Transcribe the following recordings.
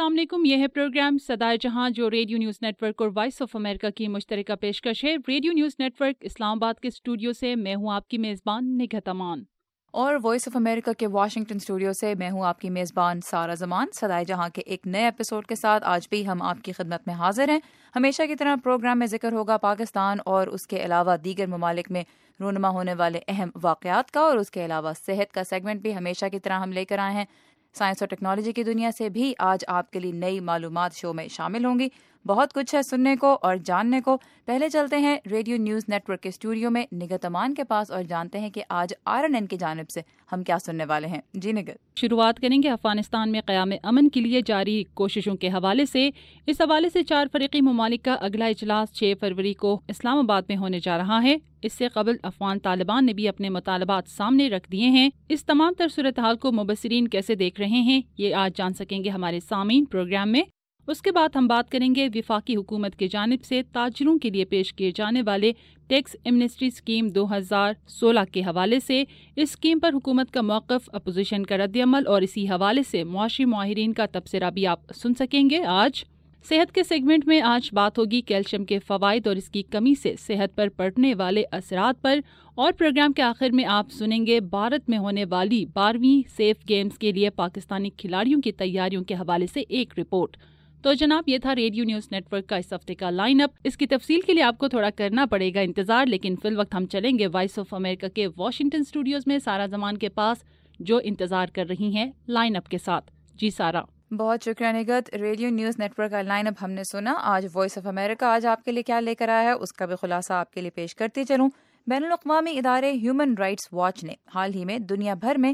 अस्सलाम वालेकुम। यह है प्रोग्राम सदाए जहां जो रेडियो न्यूज़ नेटवर्क और वॉइस ऑफ अमेरिका की मुश्तरका पेशकश है। रेडियो न्यूज़ नेटवर्क इस्लामाबाद के स्टूडियो से मैं हूं आपकी मेज़बान निगहत अमान, और वॉइस ऑफ अमेरिका के वाशिंगटन स्टूडियो से मैं हूं आपकी मेज़बान सारा जमान। सदाए जहां के एक नए एपिसोड के साथ आज भी हम आपकी खिदमत में हाजिर हैं। हमेशा की तरह प्रोग्राम में जिक्र होगा पाकिस्तान और उसके अलावा दीगर ममालिक में रूनमा होने वाले अहम वाक़यात का, और उसके अलावा सेहत का सेगमेंट भी हमेशा की तरह हम लेकर आए हैं। साइंस और टेक्नोलॉजी की दुनिया से भी आज आपके लिए नई मालूमात शो में शामिल होंगी। बहुत कुछ है सुनने को और जानने को। पहले चलते हैं रेडियो न्यूज़ नेटवर्क के स्टूडियो में निगहत अमान के पास और जानते हैं कि आज RNN की जानिब से हम क्या सुनने वाले हैं। जी निगहत, शुरुआत करेंगे अफगानिस्तान में क़याम अमन के लिए जारी कोशिशों के हवाले से। इस हवाले से 4 फ़रीक़ी ममालिक का अगला इजलास 6 फरवरी को इस्लामाबाद में होने जा रहा है। इससे कबल अफगान तालिबान ने भी अपने मुतालबात सामने रख दिए हैं। इस तमाम तर सूरत हाल को मुबस्सिरीन कैसे देख रहे हैं, ये आज जान सकेंगे हमारे सामीन प्रोग्राम में। उसके बाद हम बात करेंगे विफाकी हुकूमत की जानिब से ताजिरों के लिए पेश किए जाने वाले टैक्स एमनेस्टी स्कीम 2016 के हवाले से। इस स्कीम पर हुकूमत का मौक़िफ़, अपोजिशन का रद्द-ए-अमल और इसी हवाले से मुआशी माहिरीन का तबसरा भी आप सुन सकेंगे। आज सेहत के सेगमेंट में आज बात होगी कैल्शियम के फ़वाइद और इसकी कमी से सेहत पर पड़ने वाले असरात पर। और प्रोग्राम के आखिर में आप सुनेंगे भारत में होने वाली 12वीं सेफ गेम्स के लिए पाकिस्तानी खिलाड़ियों की तैयारियों के हवाले से एक रिपोर्ट। तो जनाब, ये था रेडियो न्यूज़ नेटवर्क का इस हफ्ते का लाइनअप। इसकी तफसील के लिए आपको थोड़ा करना पड़ेगा इंतजार, लेकिन फिल वक्त हम चलेंगे वॉइस ऑफ अमेरिका के वाशिंगटन स्टूडियोज में सारा जमान के पास, जो इंतजार कर रही हैं लाइनअप के साथ। जी सारा। बहुत शुक्रिया निगहत। रेडियो न्यूज़ नेटवर्क का लाइनअप हमने सुना। आज वॉइस ऑफ अमेरिका आज आपके लिए क्या लेकर आया है उसका भी खुलासा आपके लिए पेश करती चलूँ। बैनुल-अक़वामी इदारे ह्यूमन राइट्स वॉच ने हाल ही में दुनिया भर में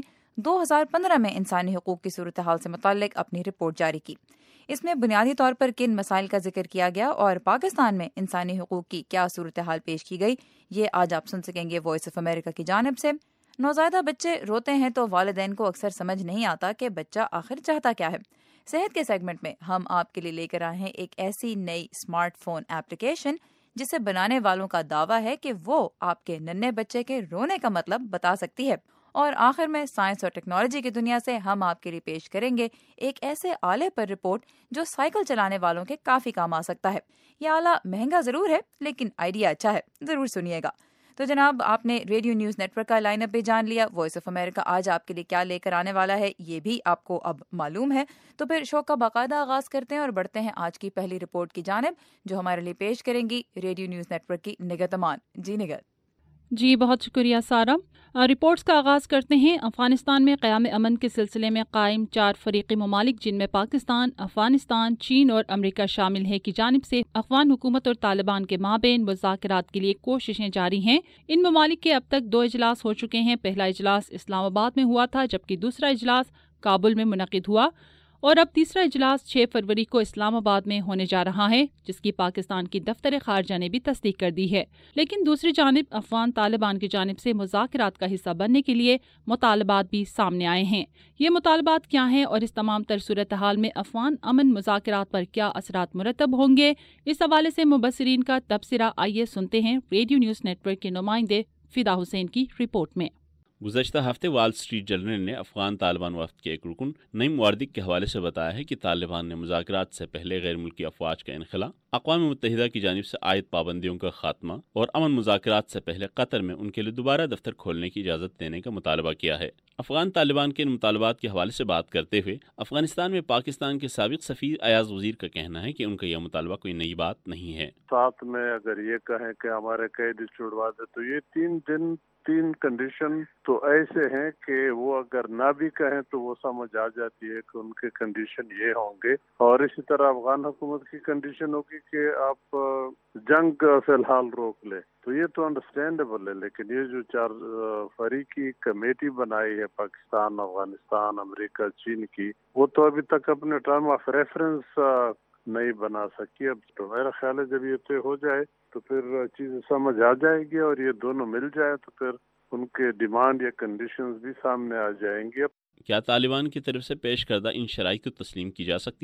2015 में इंसानी हुकूक की सूरत हाल से मुताल्लिक अपनी रिपोर्ट जारी की। इसमें बुनियादी तौर पर किन मसाइल का जिक्र किया गया और पाकिस्तान में इंसानी हुकूक की क्या सूरत हाल पेश की गई, ये आज आप सुन सकेंगे वॉइस ऑफ अमेरिका की जानिब से। नौज़ायदा बच्चे रोते हैं तो वालिदैन को अक्सर समझ नहीं आता कि बच्चा आखिर चाहता क्या है। सेहत के सेगमेंट में हम आपके लिए लेकर आए हैं एक ऐसी नई स्मार्टफोन एप्लीकेशन जिसे बनाने वालों का दावा है कि वो आपके नन्हे बच्चे के रोने का मतलब बता सकती है। और आखिर में साइंस और टेक्नोलॉजी की दुनिया से हम आपके लिए पेश करेंगे एक ऐसे आले पर रिपोर्ट जो साइकिल चलाने वालों के काफी काम आ सकता है। यह आला महंगा जरूर है लेकिन आइडिया अच्छा है, जरूर सुनिएगा। तो जनाब, आपने रेडियो न्यूज़ नेटवर्क का लाइनअप भी जान लिया। वॉइस ऑफ अमेरिका आज आपके लिए क्या लेकर आने वाला है ये भी आपको अब मालूम है। तो फिर शो का बाकायदा आगाज करते हैं और बढ़ते हैं आज की पहली रिपोर्ट की जानिब, जो हमारे लिए पेश करेंगी रेडियो न्यूज़ नेटवर्क की निगहत अमान। जी निगहत। जी बहुत शुक्रिया सारा। रिपोर्ट्स का आगाज़ करते हैं। अफ़गानिस्तान में क़याम अमन के सिलसिले में कायम 4 फ़रीक़ी ममालिक, जिनमें पाकिस्तान, अफ़गानिस्तान, चीन और अमरीका शामिल है, की जानिब से अफ़गान हुकूमत और तालिबान के माबेन मुज़ाकरात के लिए कोशिशें जारी हैं। इन ममालिक के अब तक 2 इजलास हो चुके हैं। पहला इजलास इस्लामाबाद में हुआ था, जबकि दूसरा इजलास काबुल में मुनक़िद हुआ और अब तीसरा इजलास 6 फरवरी को इस्लामाबाद में होने जा रहा है, जिसकी पाकिस्तान की दफ्तर खारजा ने भी तस्दीक कर दी है। लेकिन दूसरी जानिब अफगान तालिबान की जानिब से मुज़ाकरात का हिस्सा बनने के लिए मुतालबात भी सामने आए हैं। ये मुतालबात क्या हैं और इस तमाम तर सूरत हाल में अफगान अमन मुज़ाकरात पर क्या असरात मुरतब होंगे, इस हवाले से मुबस्सिरीन का तबसरा आइए सुनते हैं रेडियो न्यूज़ नेटवर्क के नुमाइंदे फिदा हुसैन की रिपोर्ट में। गुज़श्ता हफ्ते वाल स्ट्रीट जर्नल ने अफ़गान तालिबान वफ़द के एक रुकन नईम वारदिक के हवाले से बताया है कि तालिबान ने मुज़ाकरात से पहले गैर मुल्की अफवाज का इनखला, अक़वाम मुत्तहिदा की जानिब से आयद पाबंदियों का खात्मा और अमन मुज़ाकरात से पहले कतर में उनके लिए दोबारा दफ्तर खोलने की इजाज़त देने का मुतालबा किया है। अफ़गान तालिबान के इन मुतालबात के हवाले से बात करते हुए अफ़गानिस्तान में पाकिस्तान के साबिक़ सफ़ीर अयाज़ वज़ीर का कहना है कि उनका यह मुतालबा कोई नई बात नहीं है। साथ में अगर ये कहें कि हमारे कैदी छुड़वा दे तो ये 3 दिन 3 कंडीशन तो ऐसे हैं कि वो अगर ना भी कहें तो वो समझ आ जाती है कि उनके कंडीशन ये होंगे। और इसी तरह अफगान हुकूमत की कंडीशन होगी कि आप जंग फिलहाल रोक ले, तो ये तो अंडरस्टैंडेबल है। लेकिन ये जो 4 फरीकी कमेटी बनाई है पाकिस्तान, अफगानिस्तान, अमेरिका, चीन की, वो तो अभी तक अपने टर्म ऑफ रेफरेंस नहीं बना सकी। अब तो मेरा ख्याल है जब ये तय हो जाए तो फिर चीज़ें समझ आ जाएगी और ये दोनों मिल जाए तो फिर उनके डिमांड या कंडीशंस भी सामने आ जाएंगे। क्या तालिबान की तरफ से पेश करदा इन शराइत को तस्लीम की जा सकती हैं?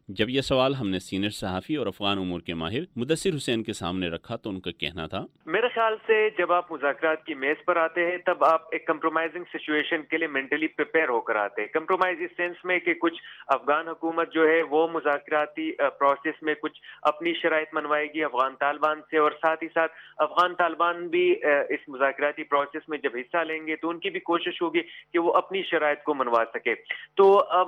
جب یہ سوال ہم نے سینئر صحافی اور افغان امور کے ماہر مدثر حسین کے سامنے رکھا تو ان کا کہنا تھا، میرے خیال سے جب آپ مذاکرات کی میز پر آتے ہیں تب آپ ایک کمپرومائزنگ سچویشن کے لیے مینٹلی پریپیئر ہو کر آتے ہیں. کمپرومائز اس سینس میں کہ کچھ افغان حکومت جو ہے وہ مذاکراتی پروسیس میں کچھ اپنی شرائط منوائے گی افغان طالبان سے، اور ساتھ ہی ساتھ افغان طالبان بھی اس مذاکراتی پروسیس میں جب حصہ لیں گے تو ان کی بھی کوشش ہوگی کہ وہ اپنی شرائط کو منوا سکے. تو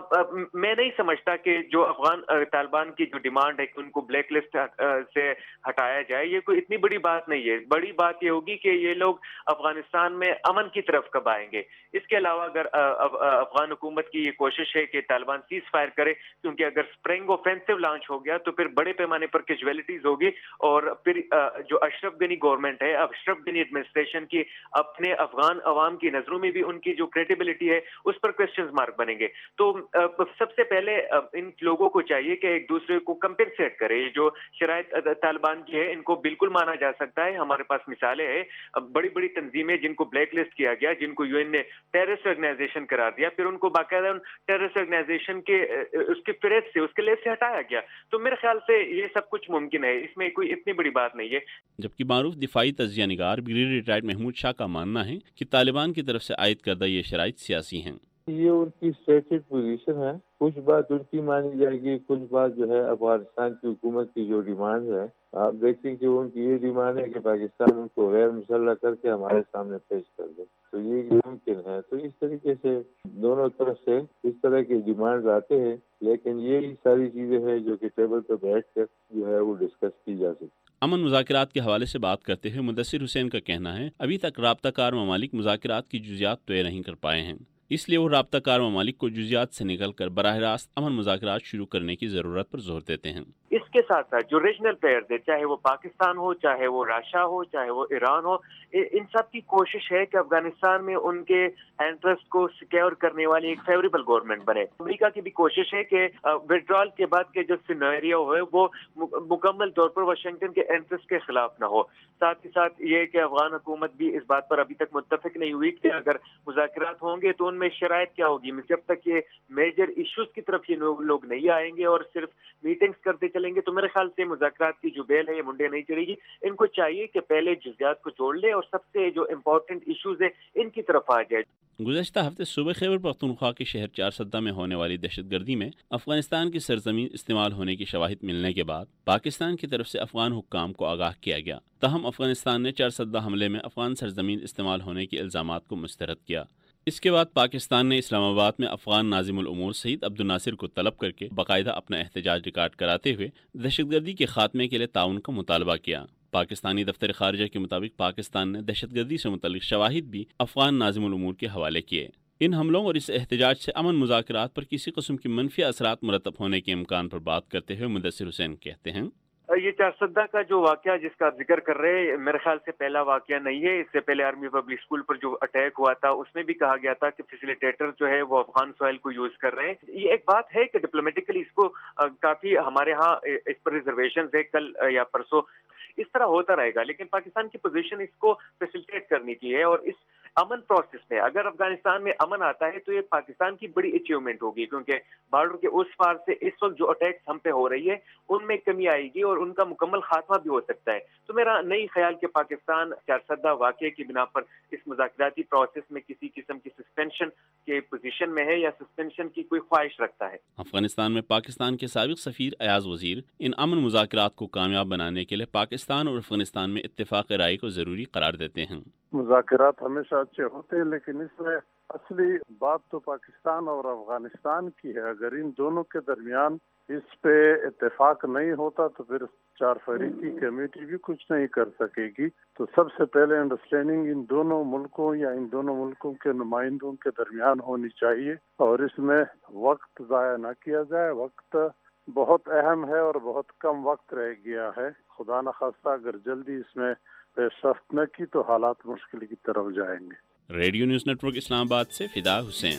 میں نہیں سمجھتا کہ جو افغان طالبان کی جو ڈیمانڈ ہے کہ ان کو بلیک لسٹ سے ہٹایا جائے، یہ کوئی اتنی بڑی بات نہیں ہے. بڑی بات یہ ہوگی کہ یہ لوگ افغانستان میں امن کی طرف کب آئیں گے. اس کے علاوہ اگر افغان حکومت کی یہ کوشش ہے کہ طالبان سیز فائر کرے، کیونکہ اگر اسپرنگ آفینسو لانچ ہو گیا تو پھر بڑے پیمانے پر کیجویلٹیز ہوگی، اور پھر جو اشرف غنی گورنمنٹ ہے، اشرف غنی ایڈمنسٹریشن کی اپنے افغان عوام کی نظروں میں بھی ان کی جو کریڈیبلٹی ہے اس پر کوسچنز مارک بنیں گے. تو سب سے پہلے ان لوگوں کو چاہیے کہ ایک دوسرے کو کمپنسیٹ کرے. جو شرائط طالبان کی ہے ان کو بالکل مانا جا سکتا ہے. ہمارے پاس مثالیں ہیں، بڑی بڑی تنظیمیں جن کو بلیک لسٹ کیا گیا، جن کو یو این نے ٹیررسٹ آرگنائزیشن قرار دیا، پھر ان کو باقاعدہ ٹیررسٹ آرگنائزیشن کے اس کے فہرست سے، اس کے لیسٹ سے ہٹایا گیا. تو میرے خیال سے یہ سب کچھ ممکن ہے، اس میں کوئی اتنی بڑی بات نہیں ہے. جبکہ معروف دفاعی تجزیہ نگار بریگیڈیئر ریٹائرڈ محمود شاہ کا ماننا ہے کہ طالبان کی طرف سے عائد کردہ یہ شرائط سیاسی ہیں. یہ ان کی اسٹیٹڈ پوزیشن ہے، کچھ بات ان کی مانی جائے گی، کچھ بات جو ہے افغانستان کی حکومت کی جو ڈیمانڈ ہے، آپ دیکھیں کہ ان کی یہ ڈیمانڈ ہے کہ پاکستان ان کو غیر مسلح کر کے ہمارے سامنے پیش کر دے، تو یہ ممکن ہے. تو اس طریقے سے دونوں طرف سے اس طرح کے ڈیمانڈ آتے ہیں، لیکن یہ ساری چیزیں ہیں جو کہ ٹیبل پہ بیٹھ کر جو ہے وہ ڈسکس کی جا سکتی. امن مذاکرات کے حوالے سے بات کرتے ہوئے مدثر حسین کا کہنا ہے، ابھی تک رابطہ کار ممالک مذاکرات کی جزیات طے نہیں کر پائے ہیں، اس لیے وہ رابطہ کار ممالک کو جزیات سے نکل کر براہ راست امن مذاکرات شروع کرنے کی ضرورت پر زور دیتے ہیں. اس کے ساتھ ساتھ جو ریجنل پلیئرز ہیں، چاہے وہ پاکستان ہو، چاہے وہ راشیا ہو، چاہے وہ ایران ہو، ان سب کی کوشش ہے کہ افغانستان میں ان کے انٹرسٹ کو سیکیور کرنے والی ایک فیوریبل گورنمنٹ بنے. امریکہ کی بھی کوشش ہے کہ وڈرال کے بعد کے جو سینیریو ہے وہ مکمل طور پر واشنگٹن کے انٹرسٹ کے خلاف نہ ہو. ساتھ ہی ساتھ یہ کہ افغان حکومت بھی اس بات پر ابھی تک متفق نہیں ہوئی کہ اگر مذاکرات ہوں گے تو ان میں شرائط کیا ہوگی. جب تک یہ میجر ایشوز کی طرف یہ لوگ نہیں آئیں گے اور صرف میٹنگز کرتے چلیں گے تو میرے خیال سے مذاکرات کی جو بیل ہے یہ منڈے نہیں چڑھے گی. ان کو چاہیے کہ پہلے جزیات کو جوڑ لے اور سب سے جو امپورٹنٹ ایشوز ہیں ان کی طرف آ جائے. گزشتہ ہفتے صوبہ خیبر پختونخوا کے شہر چارسدہ میں ہونے والی دہشت گردی میں افغانستان کی سرزمین استعمال ہونے کی شواہد ملنے کے بعد پاکستان کی طرف سے افغان حکام کو آگاہ کیا گیا. تاہم افغانستان نے چارسدہ حملے میں افغان سرزمین استعمال ہونے کے الزامات کو مسترد کیا. اس کے بعد پاکستان نے اسلام آباد میں افغان ناظم الامور سعید عبد الناصر کو طلب کر کے باقاعدہ اپنا احتجاج ریکارڈ کراتے ہوئے دہشت گردی کے خاتمے کے لیے تعاون کا مطالبہ کیا. پاکستانی دفتر خارجہ کے مطابق پاکستان نے دہشت گردی سے متعلق شواہد بھی افغان ناظم الامور کے حوالے کیے. ان حملوں اور اس احتجاج سے امن مذاکرات پر کسی قسم کی منفی اثرات مرتب ہونے کے امکان پر بات کرتے ہوئے مدثر حسین کہتے ہیں، یہ چارسدہ کا جو واقعہ جس کا آپ ذکر کر رہے ہیں میرے خیال سے پہلا واقعہ نہیں ہے. اس سے پہلے آرمی پبلک اسکول پر جو اٹیک ہوا تھا اس میں بھی کہا گیا تھا کہ فیسیلیٹیٹر جو ہے وہ افغان سوائل کو یوز کر رہے ہیں. یہ ایک بات ہے کہ ڈپلومیٹیکلی اس کو کافی ہمارے ہاں اس پر ریزرویشنز ہے، کل یا پرسوں اس طرح ہوتا رہے گا، لیکن پاکستان کی پوزیشن اس کو فیسیلیٹیٹ کرنے کی ہے. اور اس امن پروسیس میں اگر افغانستان میں امن آتا ہے تو یہ پاکستان کی بڑی اچیومنٹ ہوگی، کیونکہ بارڈر کے اس پار سے اس وقت جو اٹیکس ہم پہ ہو رہی ہے ان میں کمی آئے گی اور ان کا مکمل خاتمہ بھی ہو سکتا ہے. تو میرا نہیں خیال کہ پاکستان چارسدہ واقعے کی بنا پر اس مذاکراتی پروسیس میں کسی قسم کی سسپینشن کے پوزیشن میں ہے یا سسپینشن کی کوئی خواہش رکھتا ہے. افغانستان میں پاکستان کے سابق سفیر ایاز وزیر ان امن مذاکرات کو کامیاب بنانے کے لیے پاکستان اور افغانستان میں اتفاق رائے کو ضروری قرار دیتے ہیں. مذاکرات ہمیشہ اچھے ہوتے ہیں، لیکن اس میں اصلی بات تو پاکستان اور افغانستان کی ہے. اگر ان دونوں کے درمیان اس پہ اتفاق نہیں ہوتا تو پھر 4 فریقی کمیٹی بھی کچھ نہیں کر سکے گی. تو سب سے پہلے انڈرسٹینڈنگ ان دونوں ملکوں یا ان دونوں ملکوں کے نمائندوں کے درمیان ہونی چاہیے اور اس میں وقت ضائع نہ کیا جائے. وقت بہت اہم ہے اور بہت کم وقت رہ گیا ہے. خدا نخواستہ اگر جلدی اس میں پیش رفت نہ کی تو حالات مشکل کی طرف جائیں گے. Radio News Network Islamabad سے فدا حسین.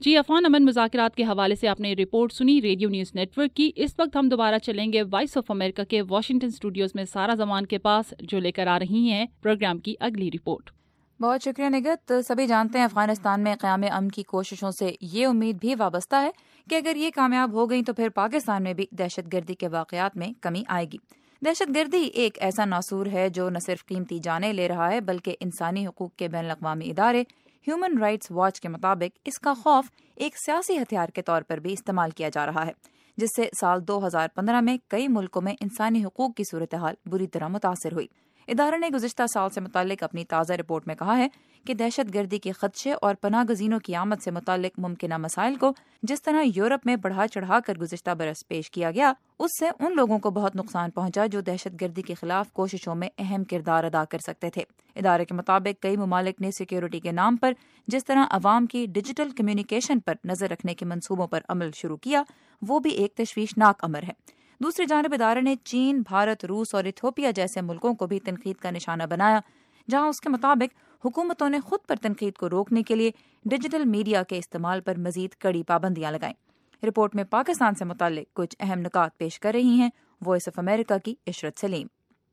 جی افغان امن مذاکرات کے حوالے سے آپ نے رپورٹ سنی ریڈیو نیوز نیٹ ورک کی. اس وقت ہم دوبارہ چلیں گے وائس آف امریکہ کے واشنگٹن اسٹوڈیوز میں سارا زمان کے پاس, جو لے کر آ رہی ہیں پروگرام کی اگلی رپورٹ. بہت شکریہ نگت. سبھی جانتے ہیں افغانستان میں قیام امن کی کوششوں سے یہ امید بھی وابستہ ہے کہ اگر یہ کامیاب ہو گئی تو پھر پاکستان میں بھی دہشت گردی کے واقعات میں کمی آئے گی. دہشت گردی ایک ایسا ناسور ہے جو نہ صرف قیمتی جانیں لے رہا ہے بلکہ انسانی حقوق کے بین الاقوامی ادارے ہیومن رائٹس واچ کے مطابق اس کا خوف ایک سیاسی ہتھیار کے طور پر بھی استعمال کیا جا رہا ہے, جس سے سال 2015 میں کئی ملکوں میں انسانی حقوق کی صورتحال بری طرح متاثر ہوئی. ادارے نے گزشتہ سال سے متعلق اپنی تازہ رپورٹ میں کہا ہے کہ دہشت گردی کے خدشے اور پناہ گزینوں کی آمد سے متعلق ممکنہ مسائل کو جس طرح یورپ میں بڑھا چڑھا کر گزشتہ برس پیش کیا گیا, اس سے ان لوگوں کو بہت نقصان پہنچا جو دہشت گردی کے خلاف کوششوں میں اہم کردار ادا کر سکتے تھے. ادارے کے مطابق کئی ممالک نے سیکیورٹی کے نام پر جس طرح عوام کی ڈیجیٹل کمیونیکیشن پر نظر رکھنے کے منصوبوں پر عمل شروع کیا, وہ بھی ایک تشویشناک امر ہے. دوسری جانب ادارے نے چین, بھارت, روس اور ایتھوپیا جیسے ملکوں کو بھی تنقید کا نشانہ بنایا, جہاں اس کے مطابق حکومتوں نے خود پر تنقید کو روکنے کے لیے ڈیجیٹل میڈیا کے استعمال پر مزید کڑی پابندیاں لگائیں. رپورٹ میں پاکستان سے متعلق کچھ اہم نکات پیش کر رہی ہیں وائس آف امریکہ کی عشرت سلیم.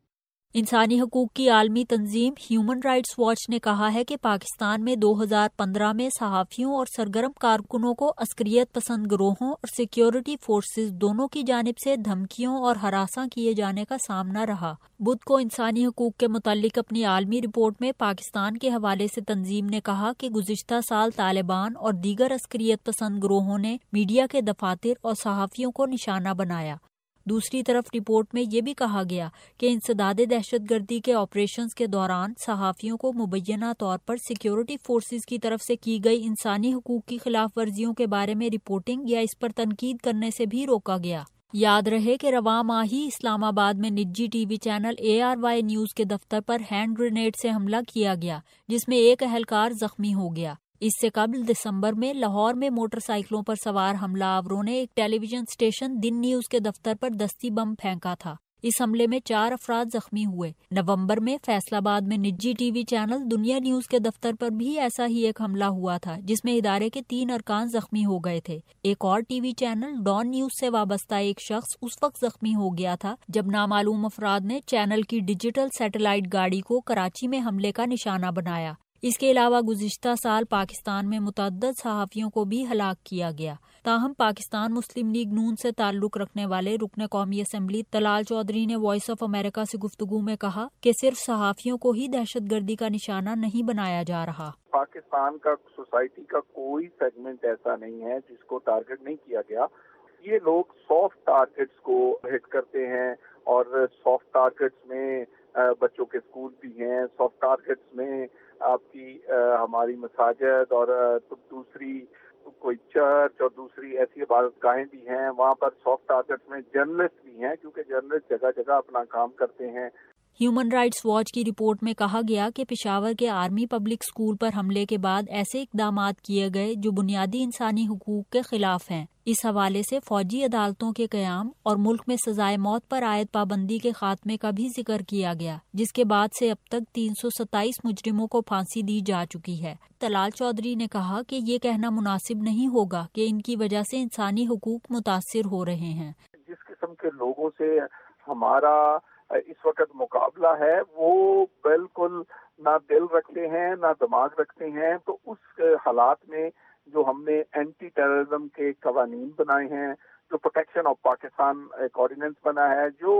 انسانی حقوق کی عالمی تنظیم ہیومن رائٹس واچ نے کہا ہے کہ پاکستان میں 2015 میں صحافیوں اور سرگرم کارکنوں کو عسکریت پسند گروہوں اور سیکیورٹی فورسز دونوں کی جانب سے دھمکیوں اور ہراساں کیے جانے کا سامنا رہا. بدھ کو انسانی حقوق کے متعلق اپنی عالمی رپورٹ میں پاکستان کے حوالے سے تنظیم نے کہا کہ گزشتہ سال طالبان اور دیگر عسکریت پسند گروہوں نے میڈیا کے دفاتر اور صحافیوں کو نشانہ بنایا. دوسری طرف رپورٹ میں یہ بھی کہا گیا کہ انسداد دہشت گردی کے آپریشنز کے دوران صحافیوں کو مبینہ طور پر سیکیورٹی فورسز کی طرف سے کی گئی انسانی حقوق کی خلاف ورزیوں کے بارے میں رپورٹنگ یا اس پر تنقید کرنے سے بھی روکا گیا. یاد رہے کہ رواں ماہ ہی اسلام آباد میں نجی T V channel ARY News کے دفتر پر ہینڈ گرینیڈ سے حملہ کیا گیا, جس میں ایک اہلکار زخمی ہو گیا. اس سے قبل دسمبر میں لاہور میں موٹر سائیکلوں پر سوار حملہ آوروں نے ایک television station Din News کے دفتر پر دستی بم پھینکا تھا. اس حملے میں 4 افراد زخمی ہوئے. نومبر میں فیصل آباد میں نجی T V channel Dunya News کے دفتر پر بھی ایسا ہی ایک حملہ ہوا تھا, جس میں ادارے کے 3 ارکان زخمی ہو گئے تھے. ایک اور T V channel Dawn News سے وابستہ ایک شخص اس وقت زخمی ہو گیا تھا جب نامعلوم افراد نے چینل کی ڈیجیٹل سیٹلائٹ گاڑی کو کراچی میں حملے کا نشانہ بنایا. اس کے علاوہ گزشتہ سال پاکستان میں متعدد صحافیوں کو بھی ہلاک کیا گیا. تاہم پاکستان مسلم لیگ نون سے تعلق رکھنے والے رکن قومی اسمبلی طلال چودھری نے وائس آف امریکہ سے گفتگو میں کہا کہ صرف صحافیوں کو ہی دہشت گردی کا نشانہ نہیں بنایا جا رہا. پاکستان کا سوسائٹی کا کوئی سیگمنٹ ایسا نہیں ہے جس کو ٹارگٹ نہیں کیا گیا. یہ لوگ سافٹ ٹارگٹس کو ہٹ کرتے ہیں اور سافٹ ٹارگٹس میں بچوں کے اسکول بھی ہیں, سافٹ ٹارگٹس میں آپ کی ہماری مساجد اور دوسری کوئی چرچ اور دوسری ایسی عبادت گاہیں بھی ہیں. وہاں پر سافٹ ٹارگٹس میں جرنلسٹ بھی ہیں کیونکہ جرنلسٹ جگہ جگہ اپنا کام کرتے ہیں. ہیومن رائٹس واچ کی رپورٹ میں کہا گیا کہ پشاور کے آرمی پبلک اسکول پر حملے کے بعد ایسے اقدامات کیے گئے جو بنیادی انسانی حقوق کے خلاف ہیں. اس حوالے سے فوجی عدالتوں کے قیام اور ملک میں سزائے موت پر عائد پابندی کے خاتمے کا بھی ذکر کیا گیا, جس کے بعد سے اب تک 327 مجرموں کو پھانسی دی جا چکی ہے. طلال چودھری نے کہا کہ یہ کہنا مناسب نہیں ہوگا کہ ان کی وجہ سے انسانی حقوق متاثر ہو رہے ہیں. جس قسم کے لوگوں سے ہمارا اس وقت مقابلہ ہے وہ بالکل نہ دل رکھتے ہیں نہ دماغ رکھتے ہیں. تو اس حالات میں جو ہم نے اینٹی ٹیررزم کے قوانین بنائے ہیں, جو پروٹیکشن آف پاکستان ایک آرڈیننس بنا ہے, جو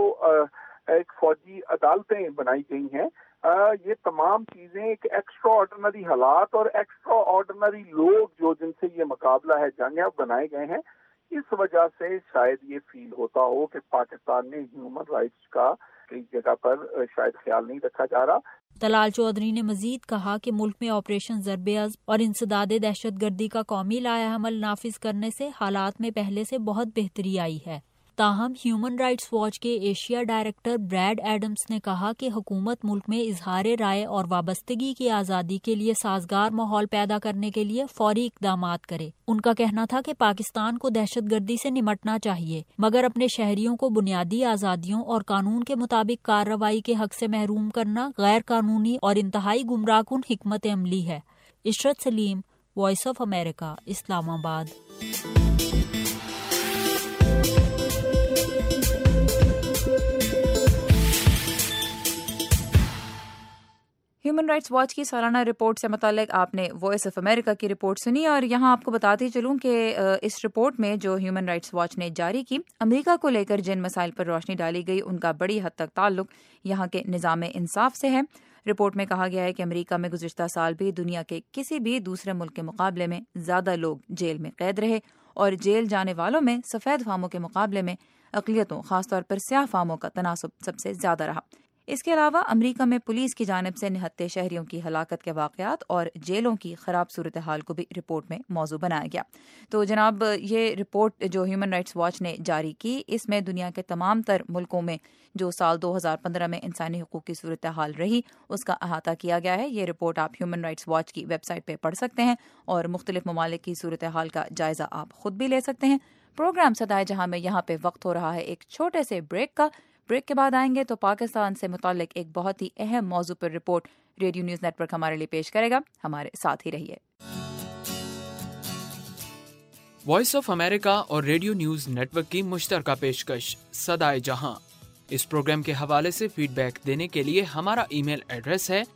ایک فوجی عدالتیں بنائی گئی ہیں, یہ تمام چیزیں ایک ایکسٹرا آرڈنری حالات اور ایکسٹرا آرڈنری لوگ جو جن سے یہ مقابلہ ہے جنگ بنائے گئے ہیں. اس وجہ سے شاید یہ فیل ہوتا ہو کہ پاکستان نے ہیومن رائٹس کا کئی جگہ پر شاید خیال نہیں رکھا جا رہا. طلال چودھری نے مزید کہا کہ ملک میں آپریشن ضرب عزم اور انسداد دہشت گردی کا قومی لائحہ عمل نافذ کرنے سے حالات میں پہلے سے بہت بہتری آئی ہے. تاہم ہیومن رائٹس واچ کے ایشیا ڈائریکٹر بریڈ ایڈمز نے کہا کہ حکومت ملک میں اظہار رائے اور وابستگی کی آزادی کے لیے سازگار ماحول پیدا کرنے کے لیے فوری اقدامات کرے. ان کا کہنا تھا کہ پاکستان کو دہشت گردی سے نمٹنا چاہیے, مگر اپنے شہریوں کو بنیادی آزادیوں اور قانون کے مطابق کارروائی کے حق سے محروم کرنا غیر قانونی اور انتہائی گمراہ کن حکمت عملی ہے. عشرت سلیم, وائس آف امریکہ، اسلام آباد۔ ہیومن رائٹس واچ کی سالانہ رپورٹ سے متعلق آپ نے وائس آف امریکہ کی رپورٹ سنی، اور یہاں آپ کو بتاتی چلوں کہ اس رپورٹ میں جو ہیومن رائٹس واچ نے جاری کی، امریکہ کو لے کر جن مسائل پر روشنی ڈالی گئی ان کا بڑی حد تک تعلق یہاں کے نظام انصاف سے ہے۔ رپورٹ میں کہا گیا ہے کہ امریکہ میں گزشتہ سال بھی دنیا کے کسی بھی دوسرے ملک کے مقابلے میں زیادہ لوگ جیل میں قید رہے، اور جیل جانے والوں میں سفید فاموں کے مقابلے میں اقلیتوں خاص طور پر سیاہ فاموں کا تناسب سب سے زیادہ رہا۔ اس کے علاوہ امریکہ میں پولیس کی جانب سے نہتے شہریوں کی ہلاکت کے واقعات اور جیلوں کی خراب صورتحال کو بھی رپورٹ میں موضوع بنایا گیا۔ تو جناب، یہ رپورٹ جو ہیومن رائٹس واچ نے جاری کی، اس میں دنیا کے تمام تر ملکوں میں جو سال 2015 میں انسانی حقوق کی صورتحال رہی اس کا احاطہ کیا گیا ہے۔ یہ رپورٹ آپ ہیومن رائٹس واچ کی ویب سائٹ پہ پڑھ سکتے ہیں، اور مختلف ممالک کی صورتحال کا جائزہ آپ خود بھی لے سکتے ہیں۔ پروگرام صدائے جہاں میں یہاں پہ وقت ہو رہا ہے ایک چھوٹے سے بریک کا۔ بریک کے بعد آئیں گے تو پاکستان سے متعلق ایک بہت ہی اہم موضوع پر report Radio News Network ہمارے لیے پیش کرے گا۔ ہمارے ساتھ ہی رہیے۔ وائس آف امریکہ اور ریڈیو نیوز نیٹ ورک کی مشترکہ پیشکش صدائے جہاں۔ اس پروگرام کے حوالے سے فیڈ بیک دینے کے لیے ہمارا ای میل ایڈریس ہے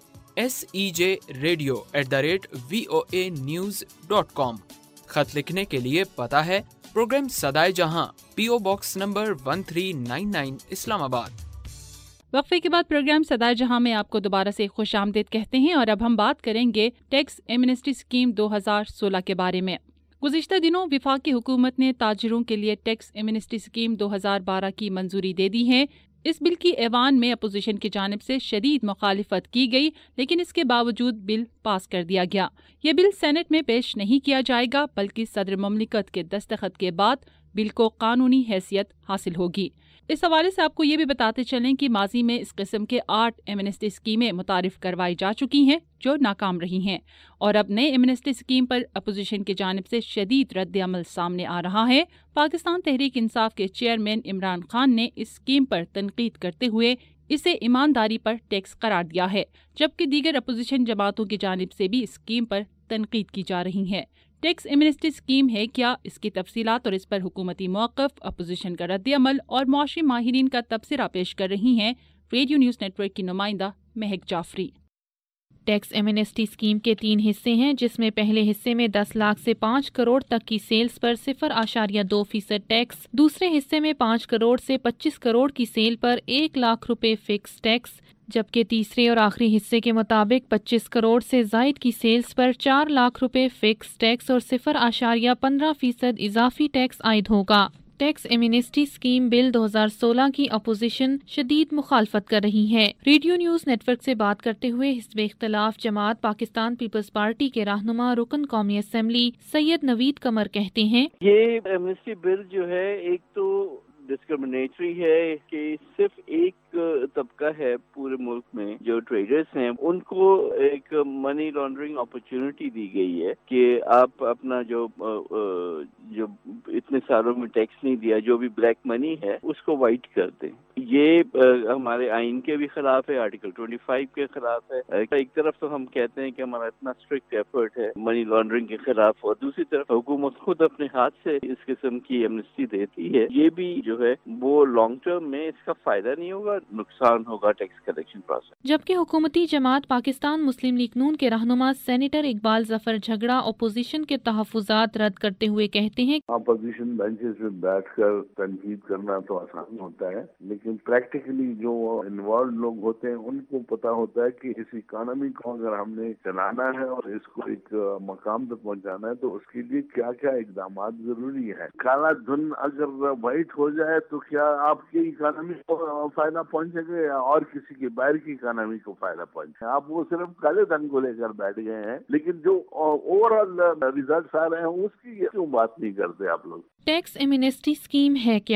sejradio@voanews.com۔ خط لکھنے کے لیے پتہ ہے پروگرام صدائے جہاں، پی او باکس نمبر 1399 اسلام آباد۔ وقفے کے بعد پروگرام صدائے جہاں میں آپ کو دوبارہ سے خوش آمدید کہتے ہیں، اور اب ہم بات کریں گے ٹیکس ایمنسٹی اسکیم 2016 کے بارے میں۔ گزشتہ دنوں وفاقی حکومت نے تاجروں کے لیے ٹیکس ایمنسٹی اسکیم 2012 کی منظوری دے دی ہے۔ اس بل کی ایوان میں اپوزیشن کی جانب سے شدید مخالفت کی گئی، لیکن اس کے باوجود بل پاس کر دیا گیا۔ یہ بل سینٹ میں پیش نہیں کیا جائے گا، بلکہ صدر مملکت کے دستخط کے بعد بل کو قانونی حیثیت حاصل ہوگی۔ اس حوالے سے آپ کو یہ بھی بتاتے چلیں کہ ماضی میں اس قسم کے 8 ایمنسٹی اسکیمیں متعارف کروائی جا چکی ہیں جو ناکام رہی ہیں، اور اب نئے ایمنسٹی اسکیم پر اپوزیشن کی جانب سے شدید رد عمل سامنے آ رہا ہے۔ پاکستان تحریک انصاف کے چیئرمین عمران خان نے اس اسکیم پر تنقید کرتے ہوئے اسے ایمانداری پر ٹیکس قرار دیا ہے، جبکہ دیگر اپوزیشن جماعتوں کی جانب سے بھی اس اسکیم پر تنقید کی جا رہی ہے۔ ٹیکس ایمنسٹی اسکیم ہے کیا، اس کی تفصیلات اور اس پر حکومتی موقف، اپوزیشن کا رد عمل اور معاشی ماہرین کا تبصرہ پیش کر رہی ہیں ریڈیو نیوز نیٹ ورک کی نمائندہ مہک جعفری۔ ٹیکس ایمنسٹی اسکیم کے 3 حصے ہیں، جس میں پہلے حصے میں 10 لاکھ سے 5 کروڑ تک کی سیلز پر 0.2% ٹیکس، دوسرے حصے میں 5 کروڑ سے 25 کروڑ کی سیل پر 1 لاکھ روپے فکس ٹیکس، جبکہ تیسرے اور آخری حصے کے مطابق 25 کروڑ سے زائد کی سیلز پر 4 لاکھ روپے فکس ٹیکس اور 0.15% اضافی ٹیکس عائد ہوگا۔ ٹیکس ایمنسٹی اسکیم بل 2016 کی اپوزیشن شدید مخالفت کر رہی ہے۔ ریڈیو نیوز نیٹ ورک سے بات کرتے ہوئے حزب اختلاف جماعت پاکستان پیپلز پارٹی کے رہنما رکن قومی اسمبلی سید نوید قمر کہتے ہیں، یہ ایمنسٹی بل جو ہے ایک تو ڈسکرمنیٹری ہے کہ صرف ایک طبقہ ہے پورے ملک میں جو ٹریڈرز ہیں، ان کو ایک منی لانڈرنگ اپرچونٹی دی گئی ہے کہ آپ اپنا جو اتنے سالوں میں ٹیکس نہیں دیا، جو بھی بلیک منی ہے اس کو وائٹ کر دیں۔ یہ ہمارے آئین کے بھی خلاف ہے، آرٹیکل 25 کے خلاف ہے۔ ایک طرف تو ہم کہتے ہیں کہ ہمارا اتنا اسٹرکٹ ایفرٹ ہے منی لانڈرنگ کے خلاف، اور دوسری طرف حکومت خود اپنے ہاتھ سے اس قسم کی ایمنسٹی دیتی ہے۔ یہ بھی جو ہے وہ لانگ ٹرم میں اس کا فائدہ نہیں ہوگا، نقصان ہوگا ٹیکس کلیکشن پروسیس۔ جبکہ حکومتی جماعت پاکستان مسلم لیگ نون کے رہنما سینیٹر اقبال ظفر جھگڑا اپوزیشن کے تحفظات رد کرتے ہوئے کہتے ہیں، اپوزیشن بینچز میں بیٹھ کر تنقید کرنا تو آسان ہوتا ہے، لیکن پریکٹیکلی جو انوالوڈ لوگ ہوتے ہیں ان کو پتا ہوتا ہے کہ اس اکانومی کو اگر ہم نے چلانا ہے اور اس کو ایک مقام تک پہنچانا ہے تو اس کے لیے کیا کیا اقدامات ضروری ہے۔ کالا دھن اگر وائٹ ہو جائے تو کیا آپ کی اکانومی کو فائدہ پہنچے گا یا اور کسی کے باہر کی اکانومی کو فائدہ پہنچے گا؟ آپ وہ صرف کالے دھن کو لے کر بیٹھ گئے ہیں، لیکن جو اوور آل ریزلٹس آ رہے ہیں اس کی کیوں بات نہیں کرتے آپ لوگ؟ ٹیکس ایمنسٹی اسکیم ہے کیا؟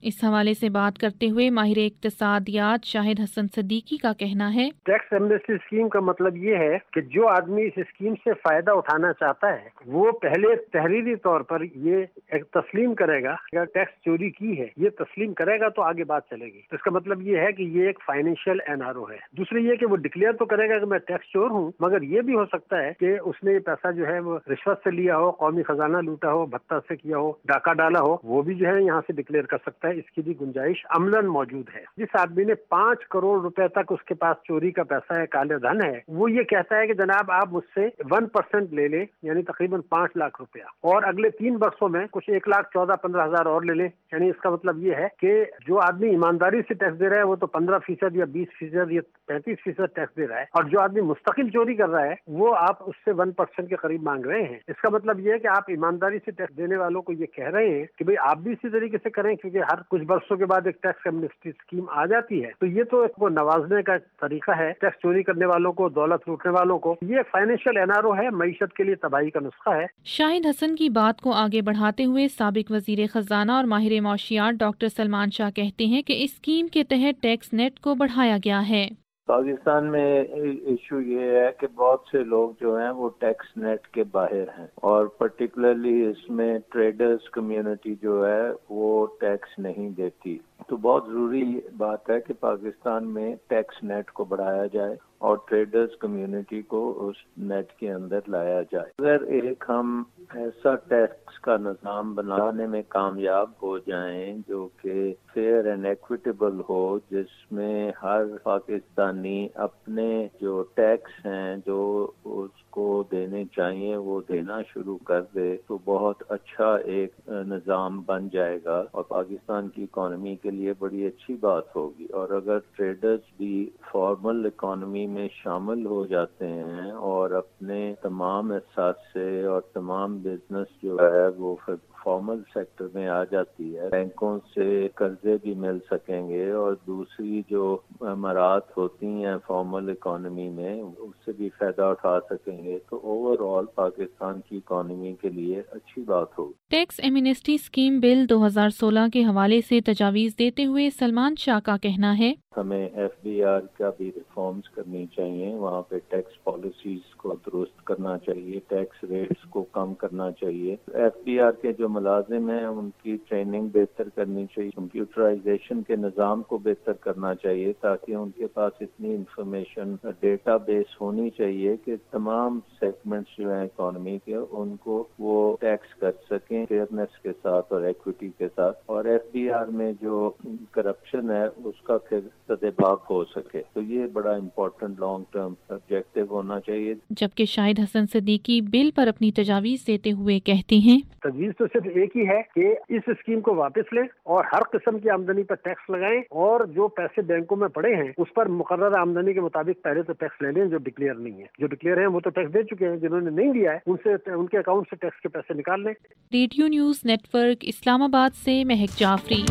इस हवाले से बात करते हुए माहिर इक्तिसादियात शाहिद हसन सिद्दीकी का कहना है, टैक्स एमनेस्टी स्कीम का मतलब ये है कि जो आदमी इस स्कीम से फायदा उठाना चाहता है वो पहले तहरीरी तौर पर ये एक तस्लीम करेगा, अगर टैक्स चोरी की है ये तस्लीम करेगा तो आगे बात चलेगी। तो इसका मतलब ये है कि ये एक फाइनेंशियल एनआरओ है। दूसरी ये कि वो डिक्लेयर तो करेगा कि मैं टैक्स चोर हूँ, मगर ये भी हो सकता है कि उसने ये पैसा जो है वो रिश्वत से लिया हो, कौमी खजाना लूटा हो, भत्ता से किया हो, डाका डाला हो, वो भी जो है यहाँ से डिक्लेयर कर सकता है। इसकी भी गुंजाइश अमलन मौजूद है। जिस आदमी ने 5 करोड़ रुपए तक उसके पास चोरी का पैसा है, काले धन है, वो ये कहता है कि जनाब आप मुझसे 1% ले लें, यानी तकरीबन 5 लाख रुपया, और अगले 3 वर्षों में कुछ 1,14-15,000 और ले लें। यानी इसका मतलब ये है कि जो आदमी ईमानदारी से टैक्स दे रहा है वो तो 15% या 20% या 35% टैक्स दे रहा है, और जो आदमी मुस्तकिल चोरी कर रहा है वो आप उससे 1% के करीब मांग रहे हैं। इसका मतलब ये है कि आप ईमानदारी से टैक्स देने वालों को ये कह रहे हैं कि भाई आप भी इसी तरीके से करें, क्योंकि हर कुछ वर्षों के बाद एक टैक्स एमनेस्टी स्कीम आ जाती है। तो ये तो एक नवाजने का तरीका है टैक्स चोरी करने वालों को, दौलत लूटने वालों को। ये फाइनेंशियल एनआरओ है, मईशत के लिए तबाही का नुस्खा है। शाहिद हसन की बात को आगे बढ़ाते हुए साबिक वजीर खजाना और माहिर मौशियात डॉक्टर सलमान शाह कहते हैं कि इस स्कीम के तहत टैक्स नेट को बढ़ाया गया है। पाकिस्तान में इशू ये है कि बहुत से लोग जो हैं वो टैक्स नेट के बाहर हैं, और पर्टिकुलरली इसमें ट्रेडर्स कम्युनिटी जो है वो टैक्स नहीं देती। तो बहुत ज़रूरी बात है कि पाकिस्तान में टैक्स नेट को बढ़ाया जाए और ट्रेडर्स कम्युनिटी को उस नेट के अंदर लाया जाए। अगर एक हम ऐसा टैक्स का निज़ाम बनाने में कामयाब हो जाएं जो कि फेयर एंड इक्विटेबल हो, जिसमें हर पाकिस्तानी अपने जो टैक्स हैं जो उसको देने चाहिए वो देना शुरू कर दे, तो बहुत अच्छा एक निज़ाम बन जाएगा और पाकिस्तान की इकॉनमी के लिए बड़ी अच्छी बात होगी। और अगर ट्रेडर्स भी फॉर्मल इकॉनमी में शामिल हो जाते हैं और अपने तमाम एहसास से और तमाम बिजनेस जो है वो फॉर्मल सेक्टर में आ जाती है, बैंकों से कर्जे भी मिल सकेंगे और दूसरी जो अमारात होती हैं फॉर्मल इकॉनमी में उससे भी फायदा उठा सकेंगे, तो ओवरऑल पाकिस्तान की इकॉनमी के लिए अच्छी बात होगी। टैक्स एमनेस्टी स्कीम बिल 2016 के हवाले से तजावीज़ देते हुए सलमान शाह का कहना है, हमें FBR का भी रिफॉर्म्स करनी चाहिए, वहाँ पे टैक्स पॉलिसीज को दुरुस्त करना चाहिए, टैक्स रेट्स को कम करना चाहिए। FBR के जो मुलाजिम हैं उनकी ट्रेनिंग बेहतर करनी चाहिए, कंप्यूटराइजेशन के निज़ाम को बेहतर करना चाहिए ताकि उनके पास इतनी इंफॉर्मेशन डेटा बेस होनी चाहिए कि तमाम सेगमेंट्स जो हैं इकॉनमी के उनको वो टैक्स कर सकें फेयरनेस के साथ और इक्विटी के साथ, और FBR में जो करप्शन है उसका फिर सदेबाप हो सके। तो ये बड़ा इम्पोर्टेंट लॉन्ग टर्म ऑब्जेक्टिव होना चाहिए। जबकि शाहिद हसन सिद्दीकी बिल पर अपनी तजावीज़ देते हुए कहते हैं, तजवीज़ तो सिर्फ एक ही है कि इस स्कीम को वापस लें और हर किस्म की आमदनी पर टैक्स लगाएं, और जो पैसे बैंकों में पड़े हैं उस पर मुकर्रर आमदनी के मुताबिक पहले तो टैक्स ले लें जो डिक्लेयर नहीं है। जो डिक्लेयर है वो तो टैक्स दे चुके हैं, जिन्होंने नहीं दिया है उनसे उनके अकाउंट से टैक्स के पैसे निकाल लें। रेडियो न्यूज़ नेटवर्क इस्लामाबाद से महक जाफरी।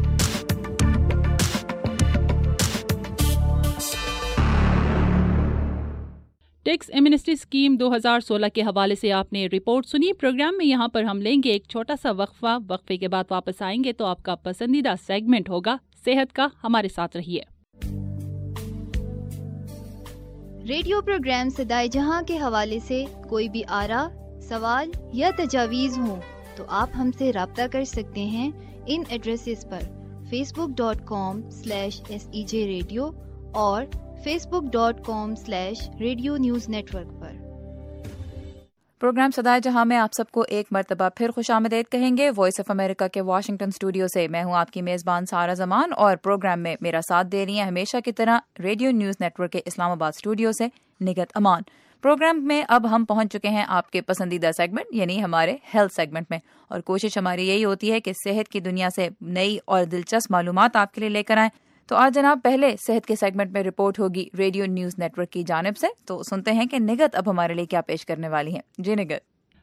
टैक्स एमनेस्टी स्कीम 2016 के हवाले से आपने रिपोर्ट सुनी। प्रोग्राम में यहाँ पर हम लेंगे एक छोटा सा वक्फा। वक्फे के बाद वापस आएंगे तो आपका पसंदीदा सेगमेंट होगा सेहत का। हमारे साथ रहिए। रेडियो प्रोग्राम सदाए जहां के हवाले से कोई भी आरा, सवाल या तजावीज़ हो तो आप हमसे राब्ता कर सकते हैं इन एड्रेसेस पर facebook.com/SEJ Radio और facebook.com/Radio News Network पर। प्रोग्राम सदाए जहां में आप सबको एक मर्तबा फिर खुशामदीद कहेंगे। वॉइस ऑफ अमेरिका के वाशिंगटन स्टूडियो से मैं हूं आपकी मेज़बान सारा जमान, और प्रोग्राम में मेरा साथ दे रही हैं हमेशा की तरह रेडियो न्यूज़ नेटवर्क के इस्लामाबाद स्टूडियो से निगत अमान। प्रोग्राम में अब हम पहुंच चुके हैं आपके पसंदीदा सेगमेंट यानी हमारे हेल्थ सेगमेंट में, और कोशिश हमारी यही होती है कि सेहत की दुनिया से नई और दिलचस्प मालूमात आपके लिए लेकर आएं। तो आज जनाब पहले सेहत के सेगमेंट में रिपोर्ट होगी रेडियो न्यूज़ नेटवर्क की जानिब से। तो सुनते हैं कि निगत अब हमारे लिए क्या पेश करने वाली हैं। जी निगत।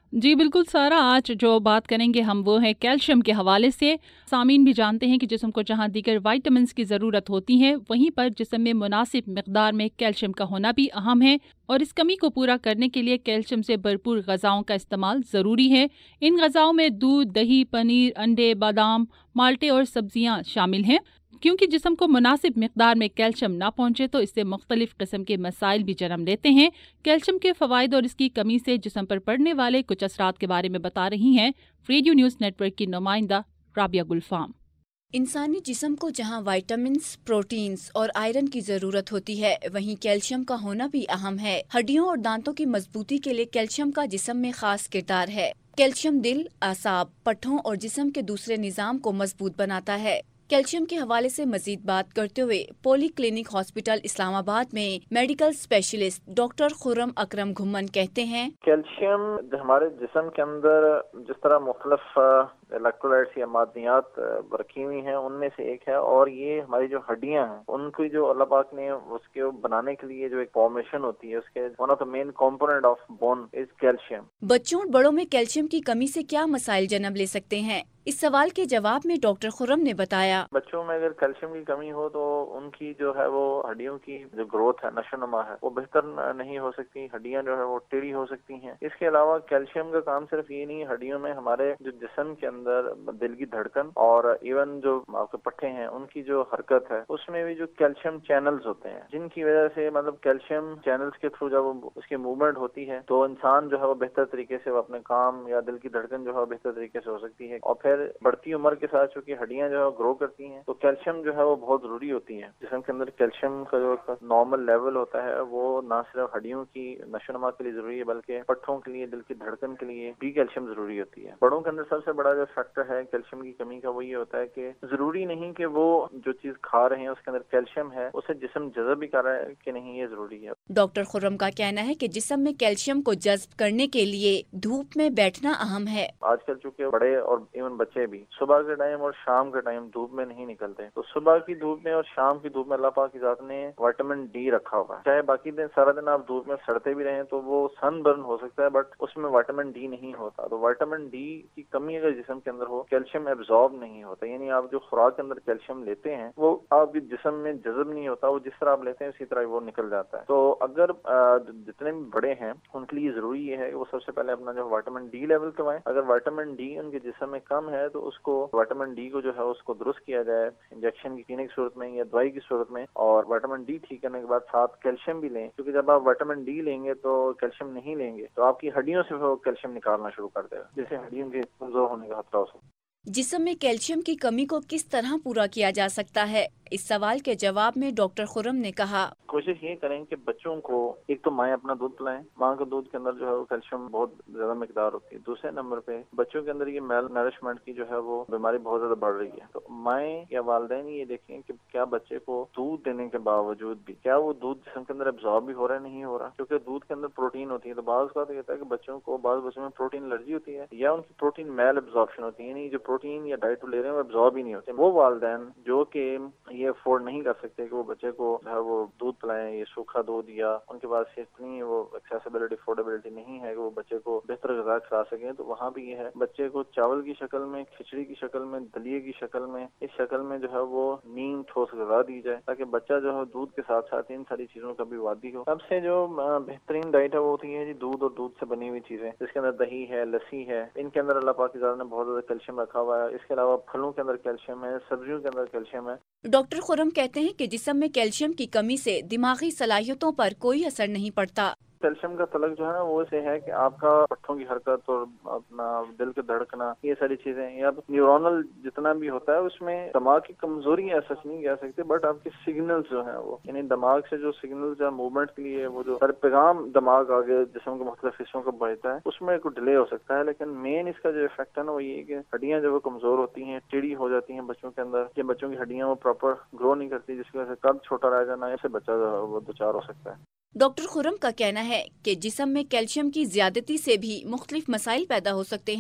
जी बिल्कुल सारा, आज जो बात करेंगे हम वो है कैल्शियम के हवाले से। सामीन भी जानते हैं कि जिस्म को जहां दीगर विटामिन्स की ज़रूरत होती है, वहीं पर जिस्म में मुनासिब मिकदार में कैल्शियम का होना भी अहम है, और इस कमी को पूरा करने के लिए कैल्शियम से भरपूर ग़िज़ाओं का इस्तेमाल ज़रूरी है। इन ग़िज़ाओं में दूध, दही, पनीर, अंडे, बादाम, माल्टे और सब्जियाँ शामिल हैं। क्योंकि जिस्म को मुनासिब मिकदार में कैल्शियम ना पहुंचे तो इससे मुख्तलिफ किस्म के मसाइल भी जन्म लेते हैं। कैल्शियम के फ़वाइद और इसकी कमी से जिस्म पर पड़ने वाले कुछ असरात के बारे में बता रही हैं रेडियो न्यूज़ नेटवर्क की नुमाइंदा राबिया गुलफाम। इंसानी जिस्म को जहां विटामिन्स, प्रोटीन्स और आयरन की जरूरत होती है, वहीं कैल्शियम का होना भी अहम है। हड्डियों और दांतों की मजबूती के लिए कैल्शियम का जिस्म में खास किरदार है। कैल्शियम दिल, आसाब, पट्ठों और जिस्म के दूसरे निज़ाम को मजबूत बनाता है। कैल्शियम के हवाले से मजीद बात करते हुए पोली क्लिनिक हॉस्पिटल इस्लामाबाद में medical specialist doctor Khurram Akram Ghumman कहते हैं, कैल्शियम हमारे जिस्म के अंदर जिस तरह मुख्तलिफ इलेक्ट्रोलाइट्स या मादनियात रखी हुई हैं, उनमें से एक है, और ये हमारी जो हड्डियां हैं उनको जो अल्लाह पाक ने उसके बनाने के लिए जो एक फॉर्मेशन होती है, उसके one of the main component of bone is calcium. बच्चों और बड़ों में कैल्शियम की कमी से क्या मसाइल जन्म ले सकते हैं? इस सवाल के जवाब में डॉक्टर खुर्रम ने बताया, बच्चों में अगर कैल्शियम की कमी हो तो उनकी जो है वो हड्डियों की जो ग्रोथ है, नशोनुमा है, वो बेहतर नहीं हो सकती, हड्डियां जो है वो टेढ़ी हो सकती हैं। इसके अलावा कैल्शियम का काम सिर्फ ये नहीं, हड्डियों में हमारे जो जिस्म के अंदर दिल की धड़कन और इवन जो आपके पट्टे हैं उनकी जो हरकत है, उसमें भी जो कैल्शियम चैनल्स होते हैं, जिनकी वजह से मतलब कैल्शियम चैनल्स के थ्रू जब उसकी मूवमेंट होती है तो इंसान जो है वो बेहतर तरीके से अपने काम या दिल की धड़कन जो है बेहतर तरीके से हो सकती है। और फिर बढ़ती उम्र के साथ चूंकि हड्डियां जो है ग्रो करती हैं तो कैल्शियम जो है वो बहुत जरूरी होती है। जिस्म के अंदर कैल्शियम का जो नॉर्मल लेवल होता है वो ना सिर्फ हड्डियों की नशोनुमा के लिए जरूरी है बल्कि पट्टों के लिए, दिल की धड़कन के लिए भी कैल्शियम जरूरी होती है। बड़ों के अंदर सबसे बड़ा जो फैक्टर है कैल्शियम की कमी का वो ये होता है कि जरूरी नहीं कि वो जो चीज खा रहे हैं उसके अंदर कैल्शियम है, उसे जिस्म जज़ब भी कर रहा है कि नहीं, ये जरूरी है। डॉक्टर खुर्रम का कहना है कि जिस्म में कैल्शियम को जज्ब करने के लिए धूप में बैठना अहम है। आजकल चूंकि बड़े और इवन बच्चे भी सुबह के टाइम और शाम के टाइम धूप में नहीं निकलते, तो सुबह की धूप में और शाम की धूप में अल्लाह पाक की जात ने विटामिन डी रखा हुआ है। चाहे बाकी दिन सारा दिन आप धूप में सड़ते भी रहें तो वो सन बर्न हो सकता है, बट उसमें विटामिन डी नहीं होता। तो विटामिन डी की कमी अगर जिस्म के अंदर हो, कैल्शियम एब्जॉर्ब नहीं होता, यानी आप जो खुराक के अंदर कैल्शियम लेते हैं वो आपके जिस्म में जज़ब नहीं होता, वो जिस तरह आप लेते हैं उसी तरह वो निकल जाता है। तो अगर जितने भी बड़े हैं उनके लिए जरूरी ये है कि वो सबसे पहले अपना जो विटामिन डी लेवल करवाएं। अगर विटामिन डी उनके जिस्म में कम है तो उसको विटामिन डी को जो है उसको दुरुस्त किया जाए इंजेक्शन की पीने की सूरत में या दवाई की सूरत में, और विटामिन डी ठीक करने के बाद साथ कैल्शियम भी लें, क्योंकि जब आप विटामिन डी लेंगे तो कैल्शियम नहीं लेंगे तो आपकी हड्डियों से वो कैल्शियम निकालना शुरू कर देगा, जिससे हड्डियों के कमजोर होने का खतरा हो सकता है। जिस्म में कैल्शियम की कमी को किस तरह पूरा किया जा सकता है? इस सवाल के जवाब में डॉक्टर खुर्रम ने कहा, कोशिश ये करें कि बच्चों को एक तो माएँ अपना दूध पिलाएं। माँ के दूध के अंदर जो है वो कैल्शियम बहुत ज्यादा मिकदार होती है। दूसरे नंबर पे बच्चों के अंदर ये मेल नरिशमेंट की जो है वो बीमारी बहुत ज्यादा बढ़ रही है। तो माएँ या वालिदैन ये देखें कि क्या बच्चे को दूध देने के बावजूद भी क्या वो दूध जिस्म के अंदर एब्जॉर्ब भी हो रहा है, नहीं हो रहा, क्योंकि दूध के अंदर प्रोटीन होती है। तो बाज़ का तो कहता है कि बच्चों को बाज़ बच्चों में प्रोटीन एलर्जी होती है या उनकी प्रोटीन मेल एब्जॉर्प्शन होती है, यानी जो प्रोटीन या डाइट ले रहे हैं वो एब्जॉर्ब ही नहीं होते। वो वालिदैन जो कि ये अफोर्ड नहीं कर सकते कि वो बच्चे को जो है वो दूध पिलाएं, ये सूखा दूध, या उनके पास इतनी वो एक्सेसिबिलिटी अफोर्डेबिलिटी नहीं है कि वो बच्चे को बेहतर ग़िज़ा खिला सकें, तो वहाँ भी ये है बच्चे को चावल की शक्ल में, खिचड़ी की शक्ल में, दलिए की शक्ल में, इस शक्ल में जो है वो नीम ठोस ग़िज़ा दी जाए ताकि बच्चा जो है दूध के साथ साथ इन सारी चीज़ों का भी वादी हो। सबसे जो बेहतरीन डाइट है वो होती है जी दूध और दूध से बनी हुई चीज़ें, जिसके अंदर दही है, लस्सी है, इनके अंदर अल्लाह पाक की ज़ात ने बहुत ज़्यादा कैल्शियम रखा हुआ है। इसके अलावा फलों के अंदर कैल्शियम है, सब्जियों के अंदर कैल्शियम है। डॉक्टर खुर्रम कहते हैं कि जिस्म में कैल्शियम की कमी से दिमागी सलाहियतों पर कोई असर नहीं पड़ता। कैल्शियम का तलक जो है ना वो से है कि आपका पट्टों की हरकत और अपना दिल के धड़कना, ये सारी चीजें, या न्यूरोनल जितना भी होता है उसमें दिमाग की कमजोरी है सच नहीं कह सकते, बट आपके सिग्नल्स जो हैं वो, यानी दिमाग से जो सिग्नल्स है मूवमेंट के लिए वो जो हर पैगाम दिमाग आगे जिस्म के मुख्तलिफ हिस्सों को भेजता है उसमें कुछ डिले हो सकता है। लेकिन मेन इसका जो इफेक्ट है ना वो ये कि हड्डियां जो वो कमजोर होती हैं, टेढ़ी हो जाती हैं बच्चों के अंदर, कि बच्चों की हड्डियां वो प्रॉपर ग्रो नहीं करती, जिसकी वजह से कद छोटा रह जाना, ऐसे बच्चा वो दो चार हो सकता है। डॉक्टर खुर्रम का कहना है कि जिस्म में कैल्शियम की ज्यादती से भी मुख्तलिफ मसाइल पैदा हो सकते हैं।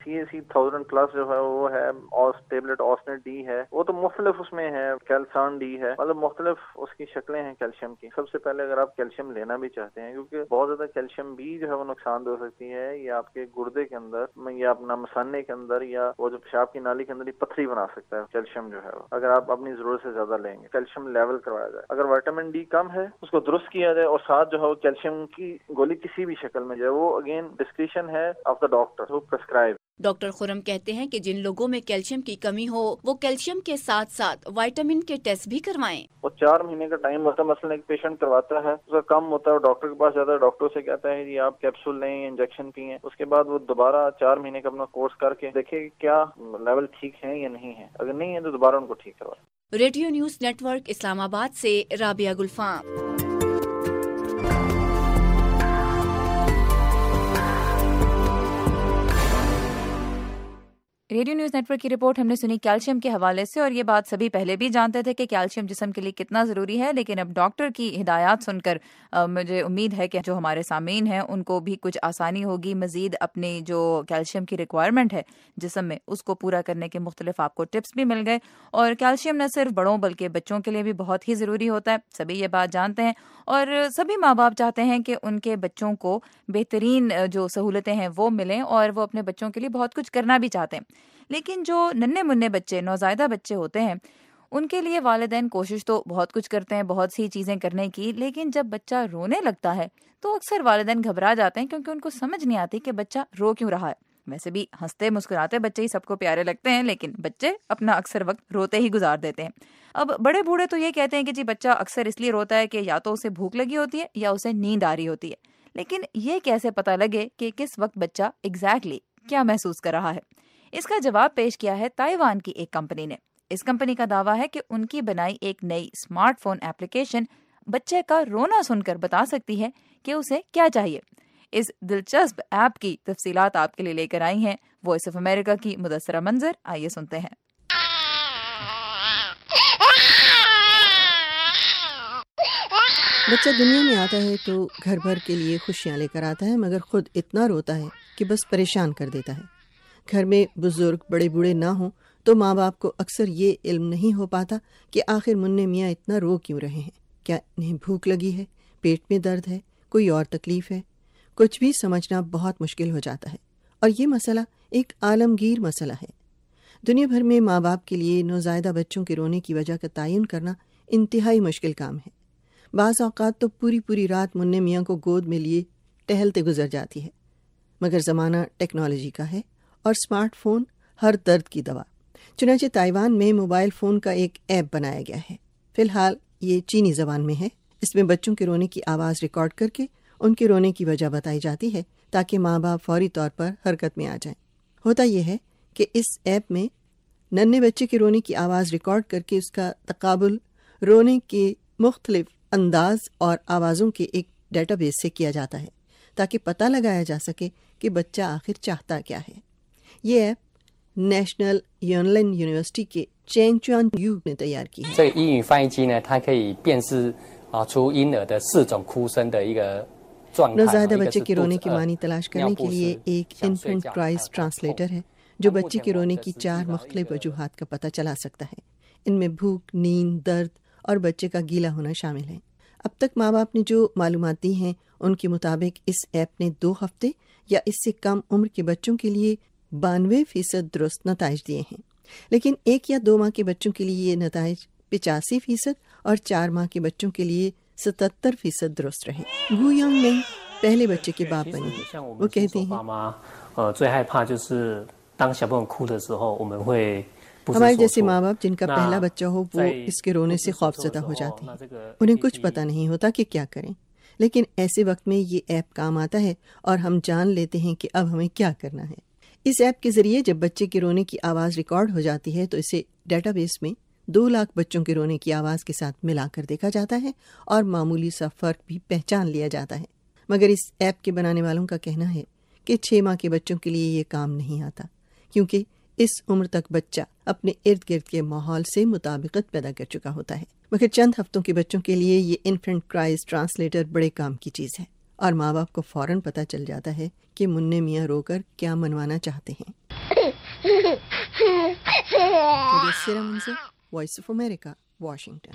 CAC 1000+ جو ہے وہ ہے، اور ٹیبلٹ آسنیٹ ڈی ہے، وہ تو مختلف اس میں ہے، کیلسان ڈی ہے، مطلب مختلف اس کی شکلیں ہیں کیلشیم کی۔ سب سے پہلے اگر آپ کیلشیم لینا بھی چاہتے ہیں، کیونکہ بہت زیادہ کیلشیم بھی جو ہے وہ نقصان دہ ہو سکتی ہے، یا آپ کے گردے کے اندر یا اپنا مثانے کے اندر یا وہ جو پیشاب کی نالی کے اندر ہی پتھری بنا سکتا ہے کیلشیم جو ہے وہ، اگر آپ اپنی ضرورت سے زیادہ لیں گے۔ کیلشیم لیول کروایا جائے، اگر وائٹامن ڈی کم ہے اس کو درست کیا جائے، اور ساتھ جو ہے وہ کیلشیم کی گولی کسی بھی شکل میں جو ہے وہ اگین ڈسکریشن ہے of the doctor who prescribe. Doctor Khurram کہتے ہیں کہ جن لوگوں میں کیلشیم کی کمی ہو وہ کیلشیم کے ساتھ ساتھ وائٹامن کے ٹیسٹ بھی کروائیں۔ وہ 4 مہینے کا ٹائم ہوتا ہے، مثلا ایک پیشنٹ کرواتا ہے، اس کا کم ہوتا ہے، ڈاکٹر کے پاس جاتا ہے، ڈاکٹر سے کہتا ہے جی آپ کیپسول لیں یا انجیکشن پئیں، اس کے بعد وہ دوبارہ 4 مہینے کا اپنا کورس کر کے دیکھے کہ کیا لیول ٹھیک ہے یا نہیں ہے، اگر نہیں ہے تو دوبارہ ان کو ٹھیک کروائے۔ Radio News Network Islamabad سے Rabia Gulfan. Radio News Network کی رپورٹ ہم نے سنی کیلشیم کے حوالے سے، اور یہ بات سبھی پہلے بھی جانتے تھے کہ کیلشیم جسم کے لیے کتنا ضروری ہے، لیکن اب ڈاکٹر کی ہدایات سن کر مجھے امید ہے کہ جو ہمارے سامعین ہیں ان کو بھی کچھ آسانی ہوگی، مزید اپنی جو کیلشیم کی ریکوائرمنٹ ہے جسم میں اس کو پورا کرنے کے مختلف آپ کو ٹپس بھی مل گئے۔ اور کیلشیم نہ صرف بڑوں بلکہ بچوں کے لیے بھی بہت ہی ضروری ہوتا ہے، سبھی یہ بات جانتے ہیں، اور سبھی ماں باپ چاہتے ہیں کہ ان کے بچوں کو بہترین جو سہولتیں ہیں وہ ملیں، اور وہ اپنے بچوں کے لیے بہت کچھ کرنا بھی چاہتے ہیں۔ لیکن جو ننھے منھے بچے، نوزائیدہ بچے ہوتے ہیں، ان کے لیے والدین کوشش تو بہت کچھ کرتے ہیں، بہت سی چیزیں کرنے کی، لیکن جب بچہ رونے لگتا ہے تو اکثر والدین گھبرا جاتے ہیں، کیونکہ ان کو سمجھ نہیں آتی کہ بچہ رو کیوں رہا ہے۔ ویسے بھی ہنستے مسکراتے بچے ہی سب کو پیارے لگتے ہیں، لیکن بچے اپنا اکثر وقت روتے ہی گزار دیتے ہیں۔ اب بڑے بوڑھے تو یہ کہتے ہیں کہ جی بچہ اکثر اس لیے روتا ہے کہ یا تو اسے بھوک لگی ہوتی ہے یا اسے نیند آ رہی ہوتی ہے، لیکن یہ کیسے پتہ لگے کہ کس وقت بچہ ایگزیکٹلی کیا محسوس کر رہا ہے؟ اس کا جواب پیش کیا ہے تائیوان کی ایک کمپنی نے۔ اس کمپنی کا دعویٰ ہے کہ ان کی بنائی ایک نئی اسمارٹ فون ایپلیکیشن بچے کا رونا سن کر بتا سکتی ہے کہ اسے کیا چاہیے۔ اس دلچسپ ایپ کی تفصیلات آپ کے لیے لے کر آئی ہیں وائس آف امریکہ کی مدثرہ منظر، آئیے سنتے ہیں۔ بچہ دنیا میں آتا ہے تو گھر بھر کے لیے خوشیاں لے کر آتا ہے، مگر خود اتنا روتا ہے کہ بس پریشان کر دیتا ہے۔ گھر میں بزرگ بڑے بوڑھے نہ ہوں تو ماں باپ کو اکثر یہ علم نہیں ہو پاتا کہ آخر منع میاں اتنا رو کیوں رہے ہیں۔ کیا انہیں بھوک لگی ہے، پیٹ میں درد ہے، کوئی اور تکلیف ہے؟ کچھ بھی سمجھنا بہت مشکل ہو جاتا ہے، اور یہ مسئلہ ایک عالمگیر مسئلہ ہے۔ دنیا بھر میں ماں باپ کے لیے نوزائیدہ بچوں کے رونے کی وجہ کا تعین کرنا انتہائی مشکل کام ہے۔ بعض اوقات تو پوری رات منع میاں کو گود میں لیے ٹہلتے گزر جاتی ہے، مگر زمانہ ٹیکنالوجی کا ہے اور اسمارٹ فون ہر درد کی دوا۔ چنانچہ تائیوان میں موبائل فون کا ایک ایپ بنایا گیا ہے۔ فی الحال یہ چینی زبان میں ہے۔ اس میں بچوں کے رونے کی آواز ریکارڈ کر کے ان کے رونے کی وجہ بتائی جاتی ہے تاکہ ماں باپ فوری طور پر حرکت میں آ جائیں۔ ہوتا یہ ہے کہ اس ایپ میں ننھے بچے کے رونے کی آواز ریکارڈ کر کے اس کا تقابل رونے کے مختلف انداز اور آوازوں کے ایک ڈیٹا بیس سے کیا جاتا ہے تاکہ پتہ لگایا جا سکے کہ بچہ آخر چاہتا کیا ہے۔ یہ ایپ نیشنل یونلین یونیورسٹی کے چینگ چوان یو نے تیار کی ہے۔ نوزائیدہ بچے کے رونے کے معنی تلاش کرنے کے لیے ایک انفنٹ کرائز ٹرانسلیٹر ہے جو بچے کے رونے کی 4 مختلف وجوہات کا پتہ چلا سکتا ہے۔ ان میں بھوک، نیند، درد اور بچے کا گیلا ہونا شامل ہے۔ اب تک ماں باپ نے جو معلومات دی ہیں ان کے مطابق اس ایپ نے 2 ہفتے یا اس سے کم عمر کے بچوں کے لیے 92% درست نتائج دیے ہیں، لیکن 1 یا 2 ماہ کے بچوں کے لیے یہ نتائج 85% اور 4 ماہ کے بچوں کے لیے 77% درست رہے۔ گو یانگ میں پہلے بچے کے باپ بنے ہیں۔ وہ کہتے ہیں ہمارے جیسے ماں باپ جن کا پہلا بچہ ہو وہ اس کے رونے سے خوفزدہ ہو جاتے ہیں، انہیں کچھ پتہ نہیں ہوتا کہ کیا کریں، لیکن ایسے وقت میں یہ ایپ کام آتا ہے اور ہم جان لیتے ہیں کہ اب ہمیں کیا کرنا ہے۔ اس ایپ کے ذریعے جب بچے کے رونے کی آواز ریکارڈ ہو جاتی ہے تو اسے ڈیٹا بیس میں 2 لاکھ بچوں کے رونے کی آواز کے ساتھ ملا کر دیکھا جاتا ہے اور معمولی سا فرق بھی پہچان لیا جاتا ہے۔ مگر اس ایپ کے بنانے والوں کا کہنا ہے کہ 6 ماہ کے بچوں کے لیے یہ کام نہیں آتا، کیونکہ اس عمر تک بچہ اپنے ارد گرد کے ماحول سے مطابقت پیدا کر چکا ہوتا ہے، مگر چند ہفتوں کے بچوں کے لیے یہ انفنٹ کرائز ٹرانسلیٹر بڑے کام کی چیز ہے اور ماں باپ کو فوراً پتہ چل جاتا ہے کہ منع میاں رو کر کیا منوانا چاہتے ہیں۔ Voice of America, Washington.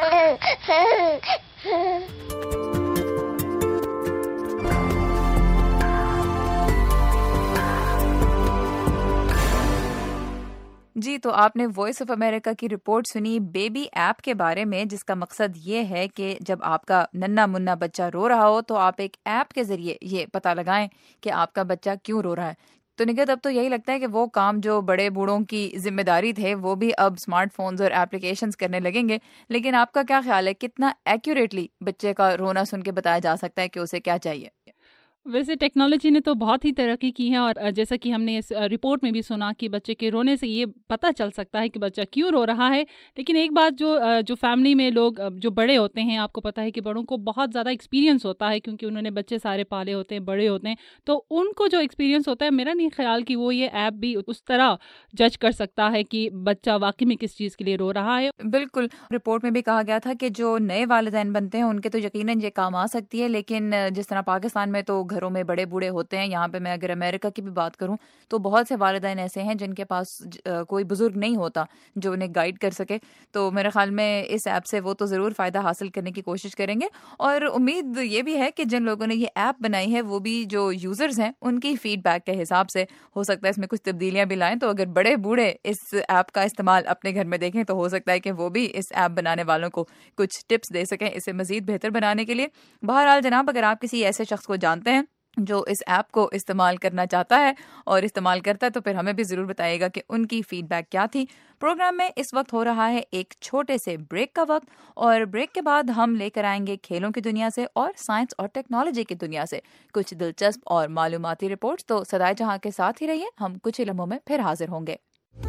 جی، تو آپ نے وائس آف امریکہ کی رپورٹ سنی بیبی ایپ کے بارے میں، جس کا مقصد یہ ہے کہ جب آپ کا ننھا منا بچہ رو رہا ہو تو آپ ایک ایپ کے ذریعے یہ پتہ لگائیں کہ آپ کا بچہ کیوں رو رہا ہے۔ تو نگہت اب تو یہی لگتا ہے کہ وہ کام جو بڑے بوڑھوں کی ذمہ داری تھے وہ بھی اب اسمارٹ فونز اور ایپلیکیشنز کرنے لگیں گے، لیکن آپ کا کیا خیال ہے کتنا ایکوریٹلی بچے کا رونا سن کے بتایا جا سکتا ہے کہ اسے کیا چاہیے؟ ویسے ٹیکنالوجی نے تو بہت ہی ترقی کی ہے، اور جیسا کہ ہم نے اس رپورٹ میں بھی سنا کہ بچے کے رونے سے یہ پتہ چل سکتا ہے کہ بچہ کیوں رو رہا ہے۔ لیکن ایک بات جو فیملی میں لوگ جو بڑے ہوتے ہیں، آپ کو پتہ ہے کہ بڑوں کو بہت زیادہ ایکسپیرینس ہوتا ہے کیونکہ انہوں نے بچے سارے پالے ہوتے ہیں، بڑے ہوتے ہیں، تو ان کو جو ایکسپیرینس ہوتا ہے، میرا نہیں خیال کہ وہ یہ ایپ بھی اس طرح جج کر سکتا ہے کہ بچہ واقعی میں کس چیز کے لیے رو رہا ہے۔ بالکل، رپورٹ میں بھی کہا گیا تھا کہ جو نئے والدین بنتے ہیں ان کے تو یقیناً یہ کام آ سکتی ہے، لیکن جس طرح پاکستان میں تو گھروں میں بڑے بوڑھے ہوتے ہیں، یہاں پہ میں اگر امریکہ کی بھی بات کروں تو بہت سے والدین ایسے ہیں جن کے پاس کوئی بزرگ نہیں ہوتا جو انہیں گائیڈ کر سکے، تو میرے خیال میں اس ایپ سے وہ تو ضرور فائدہ حاصل کرنے کی کوشش کریں گے، اور امید یہ بھی ہے کہ جن لوگوں نے یہ ایپ بنائی ہے وہ بھی جو یوزرز ہیں ان کی فیڈ بیک کے حساب سے ہو سکتا ہے اس میں کچھ تبدیلیاں بھی لائیں، تو اگر بڑے بوڑھے اس ایپ کا استعمال اپنے گھر میں دیکھیں تو ہو سکتا ہے کہ وہ بھی اس ایپ بنانے والوں کو کچھ ٹپس دے سکیں اسے مزید بہتر بنانے کے لیے۔ بہرحال جناب، اگر آپ کسی ایسے شخص کو جانتے ہیں جو اس ایپ کو استعمال کرنا چاہتا ہے اور استعمال کرتا ہے تو پھر ہمیں بھی ضرور بتائیے گا کہ ان کی فیڈ بیک کیا تھی۔ پروگرام میں اس وقت ہو رہا ہے ایک چھوٹے سے بریک کا وقت، اور بریک کے بعد ہم لے کر آئیں گے کھیلوں کی دنیا سے اور سائنس اور ٹیکنالوجی کی دنیا سے کچھ دلچسپ اور معلوماتی رپورٹس۔ تو صدائے جہاں کے ساتھ ہی رہیے، ہم کچھ ہی لمحوں میں پھر حاضر ہوں گے۔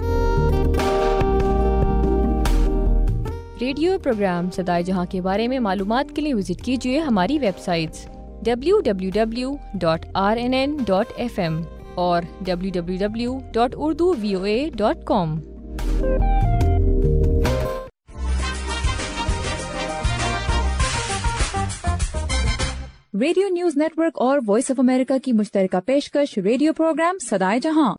ریڈیو پروگرام صدائے جہاں کے بارے میں معلومات کے لیے وزٹ کیجیے ہماری ویب سائٹس www.rnn.fm اور www.urduvoa.com۔ Radio News Network اور وائس آف امریکہ کی مشترکہ پیشکش ریڈیو پروگرام صدائے جہاں،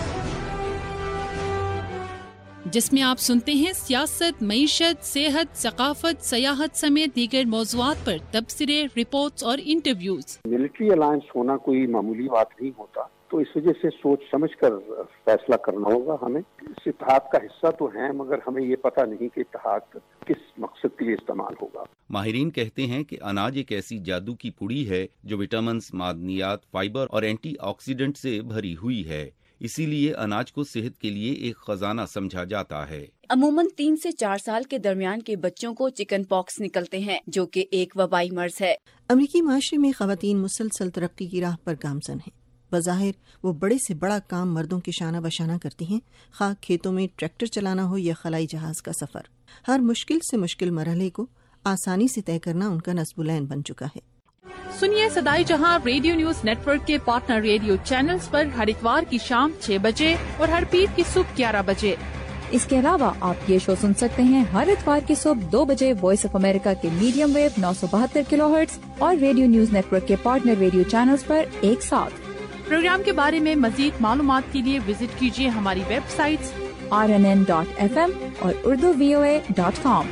جس میں آپ سنتے ہیں سیاست، معیشت، صحت، ثقافت، سیاحت سمیت دیگر موضوعات پر تبصرے، رپورٹس اور انٹرویوز۔ ملٹری الائنس ہونا کوئی معمولی بات نہیں ہوتا، تو اس وجہ سے سوچ سمجھ کر فیصلہ کرنا ہوگا ہمیں۔ اس اتحاد کا حصہ تو ہیں، مگر ہمیں یہ پتہ نہیں کہ اتحاد کس مقصد کے لیے استعمال ہوگا۔ ماہرین کہتے ہیں کہ اناج ایک ایسی جادو کی پڑی ہے جو وٹامنز، معدنیات، فائبر اور اینٹی آکسیڈنٹ سے بھری ہوئی ہے، اسی لیے اناج کو صحت کے لیے ایک خزانہ سمجھا جاتا ہے۔ عموماً 3 سے 4 سال کے درمیان کے بچوں کو چکن پاکس نکلتے ہیں، جو کہ ایک وبائی مرض ہے۔ امریکی معاشرے میں خواتین مسلسل ترقی کی راہ پر گامزن ہیں۔ بظاہر وہ بڑے سے بڑا کام مردوں کے شانہ بشانہ کرتی ہیں، خواہ کھیتوں میں ٹریکٹر چلانا ہو یا خلائی جہاز کا سفر۔ ہر مشکل سے مشکل مرحلے کو آسانی سے طے کرنا ان کا نصب العین بن چکا ہے۔ سنیے صدائے جہاں ریڈیو نیوز نیٹ ورک کے پارٹنر ریڈیو چینلز پر ہر اتوار کی شام 6 بجے اور ہر پیر کی صبح 11 بجے۔ اس کے علاوہ آپ یہ شو سن سکتے ہیں ہر اتوار کی صبح 2 بجے وائس آف امریکہ کے میڈیم ویو 972 کلو ہرٹز اور ریڈیو نیوز نیٹ ورک کے پارٹنر ریڈیو چینلز پر ایک ساتھ۔ پروگرام کے بارے میں مزید معلومات کے لیے وزٹ کیجیے ہماری ویب سائٹس rnn.fm اور urduvoa.com۔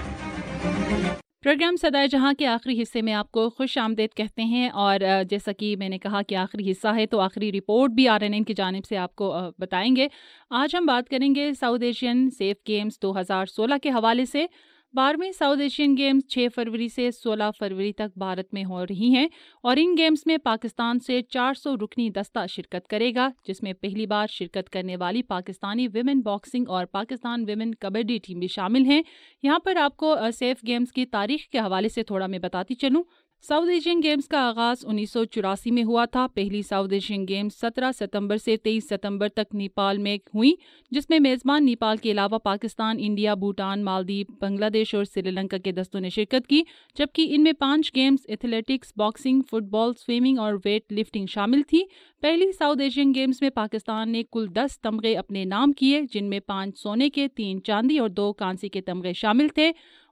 پروگرام صدائے جہاں کے آخری حصے میں آپ کو خوش آمدید کہتے ہیں، اور جیسا کہ میں نے کہا کہ آخری حصہ ہے تو آخری رپورٹ بھی RNN کی جانب سے آپ کو بتائیں گے۔ آج ہم بات کریں گے ساؤتھ ایشین سیف گیمز 2016 کے حوالے سے۔ 12ویں ساؤتھ ایشین گیمز 6 فروری سے 16 فروری تک بھارت میں ہو رہی ہیں، اور ان گیمز میں پاکستان سے 400 رکنی دستہ شرکت کرے گا، جس میں پہلی بار شرکت کرنے والی پاکستانی ویمن باکسنگ اور پاکستان ویمن کبڈی ٹیم بھی شامل ہیں۔ یہاں پر آپ کو سیف گیمز کی تاریخ کے حوالے سے تھوڑا میں بتاتی چلوں۔ ساؤتھ ایشین گیمز کا آغاز 1984 میں ہوا تھا۔ پہلی ساؤتھ ایشین گیمز 17 ستمبر سے 23 ستمبر تک نیپال میں ہوئی، جس میں میزبان نیپال کے علاوہ پاکستان، انڈیا، بھوٹان، مالدیپ، بنگلہ دیش اور سری لنکا کے دستوں نے شرکت کی، جبکہ ان میں 5 games athletics, boxing, football, swimming اور ویٹ لفٹنگ شامل تھی۔ پہلی ساؤتھ ایشین گیمز میں پاکستان نے کل 10 تمغے اپنے نام کیے، جن میں 5 سونے کے، 3 چاندی اور 2 کانسی کے تمغے شامل تھے۔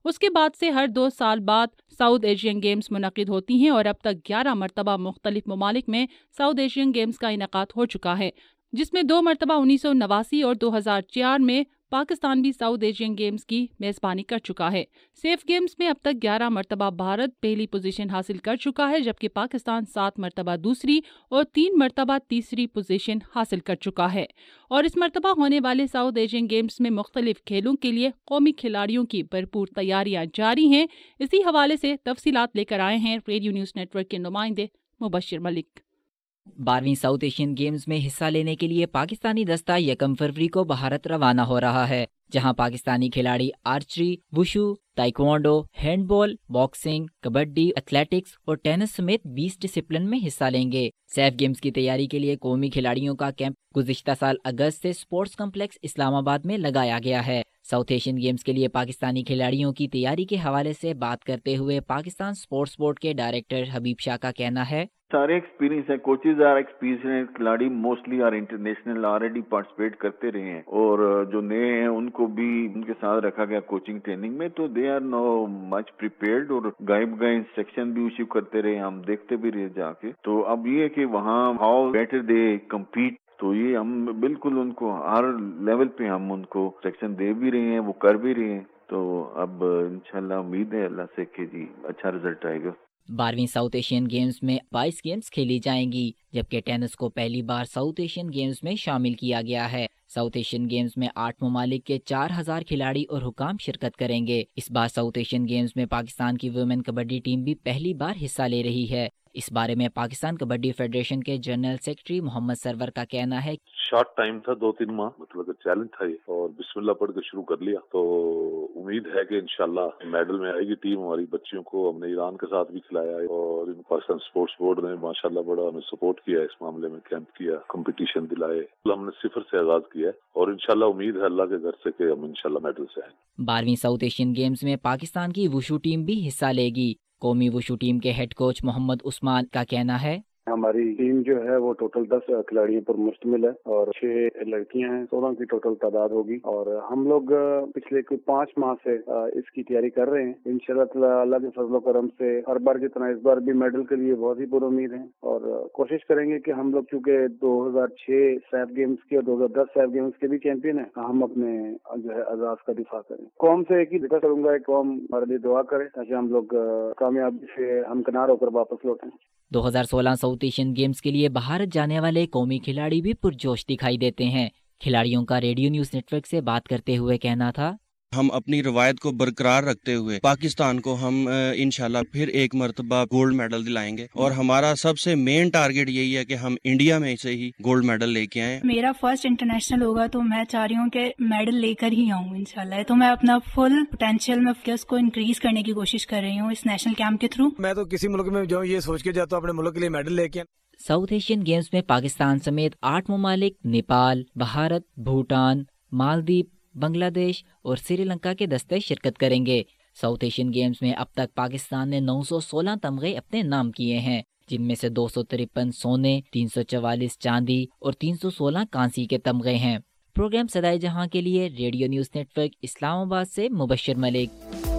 اس کے بعد سے ہر 2 سال بعد ساؤتھ ایشین گیمز منعقد ہوتی ہیں اور اب تک 11 مرتبہ مختلف ممالک میں ساؤتھ ایشین گیمز کا انعقاد ہو چکا ہے، جس میں 2 مرتبہ 1989 اور 2004 میں پاکستان بھی ساؤتھ ایشین گیمز کی میزبانی کر چکا ہے۔ سیف گیمز میں اب تک 11 مرتبہ بھارت پہلی پوزیشن حاصل کر چکا ہے، جبکہ پاکستان 7 مرتبہ دوسری اور 3 مرتبہ تیسری پوزیشن حاصل کر چکا ہے۔ اور اس مرتبہ ہونے والے ساؤتھ ایشین گیمز میں مختلف کھیلوں کے لیے قومی کھلاڑیوں کی بھرپور تیاریاں جاری ہیں۔ اسی حوالے سے تفصیلات لے کر آئے ہیں ریڈیو نیوز نیٹ ورک کے نمائندے مبشر ملک۔ 12ویں ساؤتھ ایشین گیمز میں حصہ لینے کے لیے پاکستانی دستہ 1 فروری کو بھارت روانہ ہو رہا ہے، جہاں پاکستانی کھلاڑی archery, wushu, taekwondo, handball, boxing, kabaddi, athletics اور ٹینس سمیت 20 ڈسپلن میں حصہ لیں گے۔ سیف گیمز کی تیاری کے لیے قومی کھلاڑیوں کا کیمپ گزشتہ سال اگست سے اسپورٹس کمپلیکس اسلام آباد میں لگایا گیا ہے۔ ساؤتھ ایشین گیمز کے لیے پاکستانی کھلاڑیوں کی تیاری کے حوالے سے بات کرتے ہوئے پاکستان اسپورٹس بورڈ کے ڈائریکٹر حبیب شاہ کا کہنا ہے، سارے ایکسپیرینس ہیں، کوچز آر ایکسپیرینس، کھلاڑی موسٹلی اور انٹرنیشنل آلریڈی پارٹیسپیٹ کرتے رہے ہیں، اور جو نئے ہیں ان کو بھی ان کے ساتھ رکھا گیا کوچنگ ٹریننگ میں، تو they are know much prepared, اور گائے بگائے انسٹرکشن بھی ایشو کرتے رہے، ہم دیکھتے بھی رہے جا کے۔ تو اب یہ کہ وہاں ہاؤ بیٹر دے کمپیٹ، تو یہ ہم بالکل ان کو ہر لیول پہ ہم ان کو انسٹرکشن دے بھی رہے ہیں، وہ کر بھی رہے ہیں۔ تو اب انشاءاللہ امید ہے اللہ سے کہ جی اچھا رزلٹ آئے گا۔ 12ویں ساؤتھ ایشین گیمز میں 22 گیمز کھیلی جائیں گی، جبکہ ٹینس کو پہلی بار ساؤتھ ایشین گیمز میں شامل کیا گیا ہے۔ ساؤتھ ایشین گیمز میں 8 ممالک کے 4000 کھلاڑی اور حکام شرکت کریں گے۔ اس بار ساؤتھ ایشین گیمز میں پاکستان کی ویمن کبڈی ٹیم بھی پہلی بار حصہ لے رہی ہے۔ اس بارے میں پاکستان کبڈی فیڈریشن کے جنرل سیکرٹری محمد سرور کا کہنا ہے، شارٹ ٹائم تھا، 2-3 ماہ، مطلب چیلنج تھا یہ، اور بسم اللہ پڑھ کے شروع کر لیا، تو امید ہے کہ انشاءاللہ میڈل میں آئے گی ٹیم ہماری۔ بچیوں کو ہم نے ایران کے ساتھ بھی کھلایا ہے، اور پاکستان اسپورٹس بورڈ نے ماشاءاللہ بڑا ہمیں سپورٹ کیا ہے، اس معاملے میں کیمپ کیا، کمپٹیشن دلائے، ہم نے 0 سے آغاز کیا ہے، اور انشاءاللہ امید ہے اللہ کے گھر سے کہ ہم انشاءاللہ میڈل سے آئیں۔ 12ویں ساؤتھ ایشین گیمز میں پاکستان کی وشو ٹیم بھی حصہ لے گی۔ قومی وشو ٹیم کے ہیڈ کوچ محمد عثمان کا کہنا ہے، ہماری ٹیم جو ہے وہ ٹوٹل 10 کھلاڑیوں پر مشتمل ہے، اور 6 لڑکیاں ہیں، 16 کی ٹوٹل تعداد ہوگی، اور ہم لوگ پچھلے 5 ماہ سے اس کی تیاری کر رہے ہیں۔ انشاءاللہ اللہ کے فضل و کرم سے ہر بار جتنا اس بار بھی میڈل کے لیے بہت ہی پر امید ہیں، اور کوشش کریں گے کہ ہم لوگ چونکہ 2006 سیف گیمز کے اور 2010 سیف گیمز کے بھی چیمپئن ہیں، ہم اپنے جو ہے اعزاز کا دفاع کریں۔ قوم سے ایک ہی ذکر کروں گا، قوم ہمارے لیے دعا کرے تاکہ ہم لوگ کامیابی سے ہمکنار ہو کر واپس لوٹیں۔ 2016 ساؤتھ ایشین گیمز کے لیے بھارت جانے والے قومی کھلاڑی بھی پرجوش دکھائی دیتے ہیں۔ کھلاڑیوں کا ریڈیو نیوز نیٹ ورک سے بات کرتے ہوئے کہنا تھا، ہم اپنی روایت کو برقرار رکھتے ہوئے پاکستان کو ہم انشاءاللہ پھر ایک مرتبہ گولڈ میڈل دلائیں گے، اور ہمارا سب سے مین ٹارگٹ یہی ہے کہ ہم انڈیا میں سے ہی گولڈ میڈل لے کے آئیں۔ میرا فرسٹ انٹرنیشنل ہوگا تو میں چاہ رہی ہوں کہ میڈل لے کر ہی آؤں انشاءاللہ، تو میں اپنا فل پوٹینشیل میں فوکس کو انکریز کرنے کی کوشش کر رہی ہوں اس نیشنل کیمپ کے تھرو۔ میں تو کسی ملک میں جاؤں یہ سوچ کے جاتا ہوں اپنے ملک کے لیے میڈل لے کے۔ ساؤتھ ایشین گیمز میں پاکستان سمیت 8 ممالک نیپال، بھارت، بھوٹان، مالدیپ، بنگلہ دیش اور سری لنکا کے دستے شرکت کریں گے۔ ساؤتھ ایشین گیمز میں اب تک پاکستان نے 916 تمغے اپنے نام کیے ہیں، جن میں سے 253 سونے، 344 چاندی اور 316 کانسی کے تمغے ہیں۔ پروگرام صدائے جہاں کے لیے Radio News Network Islamabad سے مبشر ملک۔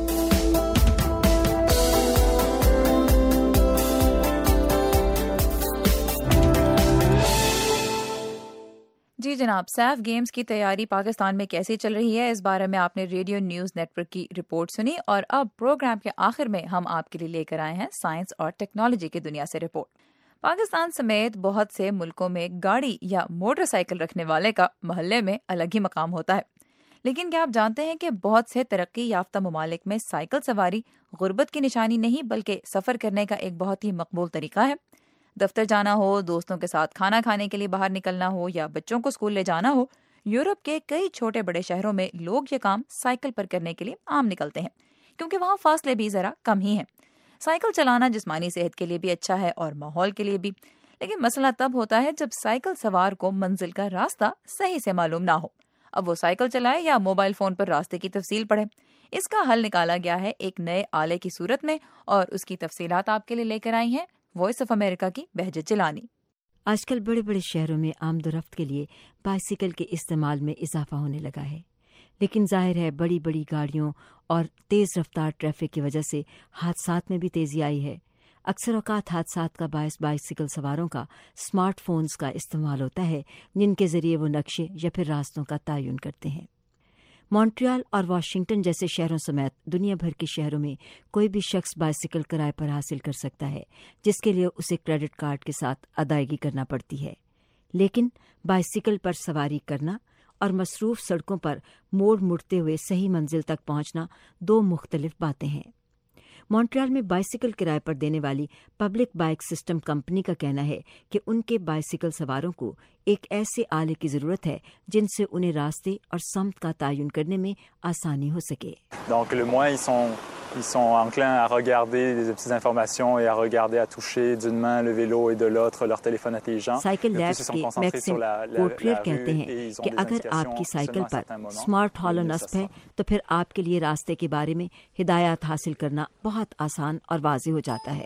جی جناب، سیف گیمز کی تیاری پاکستان میں کیسی چل رہی ہے، اس بارے میں آپ نے ریڈیو نیوز نیٹ ورک کی رپورٹ سنی، اور اب پروگرام کے آخر میں ہم آپ کے لیے لے کر آئے ہیں سائنس اور ٹیکنالوجی کی دنیا سے رپورٹ۔ پاکستان سمیت بہت سے ملکوں میں گاڑی یا موٹر سائیکل رکھنے والے کا محلے میں الگ ہی مقام ہوتا ہے، لیکن کیا آپ جانتے ہیں کہ بہت سے ترقی یافتہ ممالک میں سائیکل سواری غربت کی نشانی نہیں بلکہ سفر کرنے کا ایک بہت ہی مقبول طریقہ ہے۔ دفتر جانا ہو، دوستوں کے ساتھ کھانا کھانے کے لیے باہر نکلنا ہو، یا بچوں کو اسکول لے جانا ہو، یورپ کے کئی چھوٹے بڑے شہروں میں لوگ یہ کام سائیکل پر کرنے کے لیے عام نکلتے ہیں، کیونکہ وہاں فاصلے بھی ذرا کم ہی ہیں۔ سائیکل چلانا جسمانی صحت کے لیے بھی اچھا ہے اور ماحول کے لیے بھی، لیکن مسئلہ تب ہوتا ہے جب سائیکل سوار کو منزل کا راستہ صحیح سے معلوم نہ ہو۔ اب وہ سائیکل چلائے یا موبائل فون پر راستے کی تفصیل پڑھے۔ اس کا حل نکالا گیا ہے ایک نئے آلے کی صورت میں، اور اس کی تفصیلات آپ کے لیے لے کر آئی ہیں وائس آف امریکہ کی بہجت جیلانی۔ آج کل بڑے بڑے شہروں میں آمد و رفت کے لیے بائسیکل کے استعمال میں اضافہ ہونے لگا ہے۔ لیکن ظاہر ہے بڑی بڑی گاڑیوں اور تیز رفتار ٹریفک کی وجہ سے حادثات میں بھی تیزی آئی ہے۔ اکثر اوقات حادثات کا باعث بائسیکل سواروں کا اسمارٹ فونز کا استعمال ہوتا ہے، جن کے ذریعے وہ نقشے یا پھر راستوں کا تعین کرتے ہیں۔ مونٹریال اور واشنگٹن جیسے شہروں سمیت دنیا بھر کے شہروں میں کوئی بھی شخص بائسیکل کرائے پر حاصل کر سکتا ہے، جس کے لیے اسے کریڈٹ کارڈ کے ساتھ ادائیگی کرنا پڑتی ہے۔ لیکن بائسیکل پر سواری کرنا اور مصروف سڑکوں پر موڑ مڑتے ہوئے صحیح منزل تک پہنچنا دو مختلف باتیں ہیں۔ مونٹریال میں بائسیکل کرائے پر دینے والی پبلک بائک سسٹم کمپنی کا کہنا ہے کہ ان کے بائسیکل سواروں کو ایک ایسے آلے کی ضرورت ہے جن سے انہیں راستے اور سمت کا تعین کرنے میں آسانی ہو سکے۔ Donc le moins ils sont enclins à regarder des petites informations et à regarder à toucher d'une main le vélo et de l'autre leur téléphone intelligent. Cycle labs کے میکسم پورٹریئر کہتے ہیں کہ اگر آپ کی سائیکل پر اسمارٹ ہالو نصب ہے تو پھر آپ کے لیے راستے کے بارے میں ہدایات حاصل کرنا بہت آسان اور واضح ہو جاتا ہے۔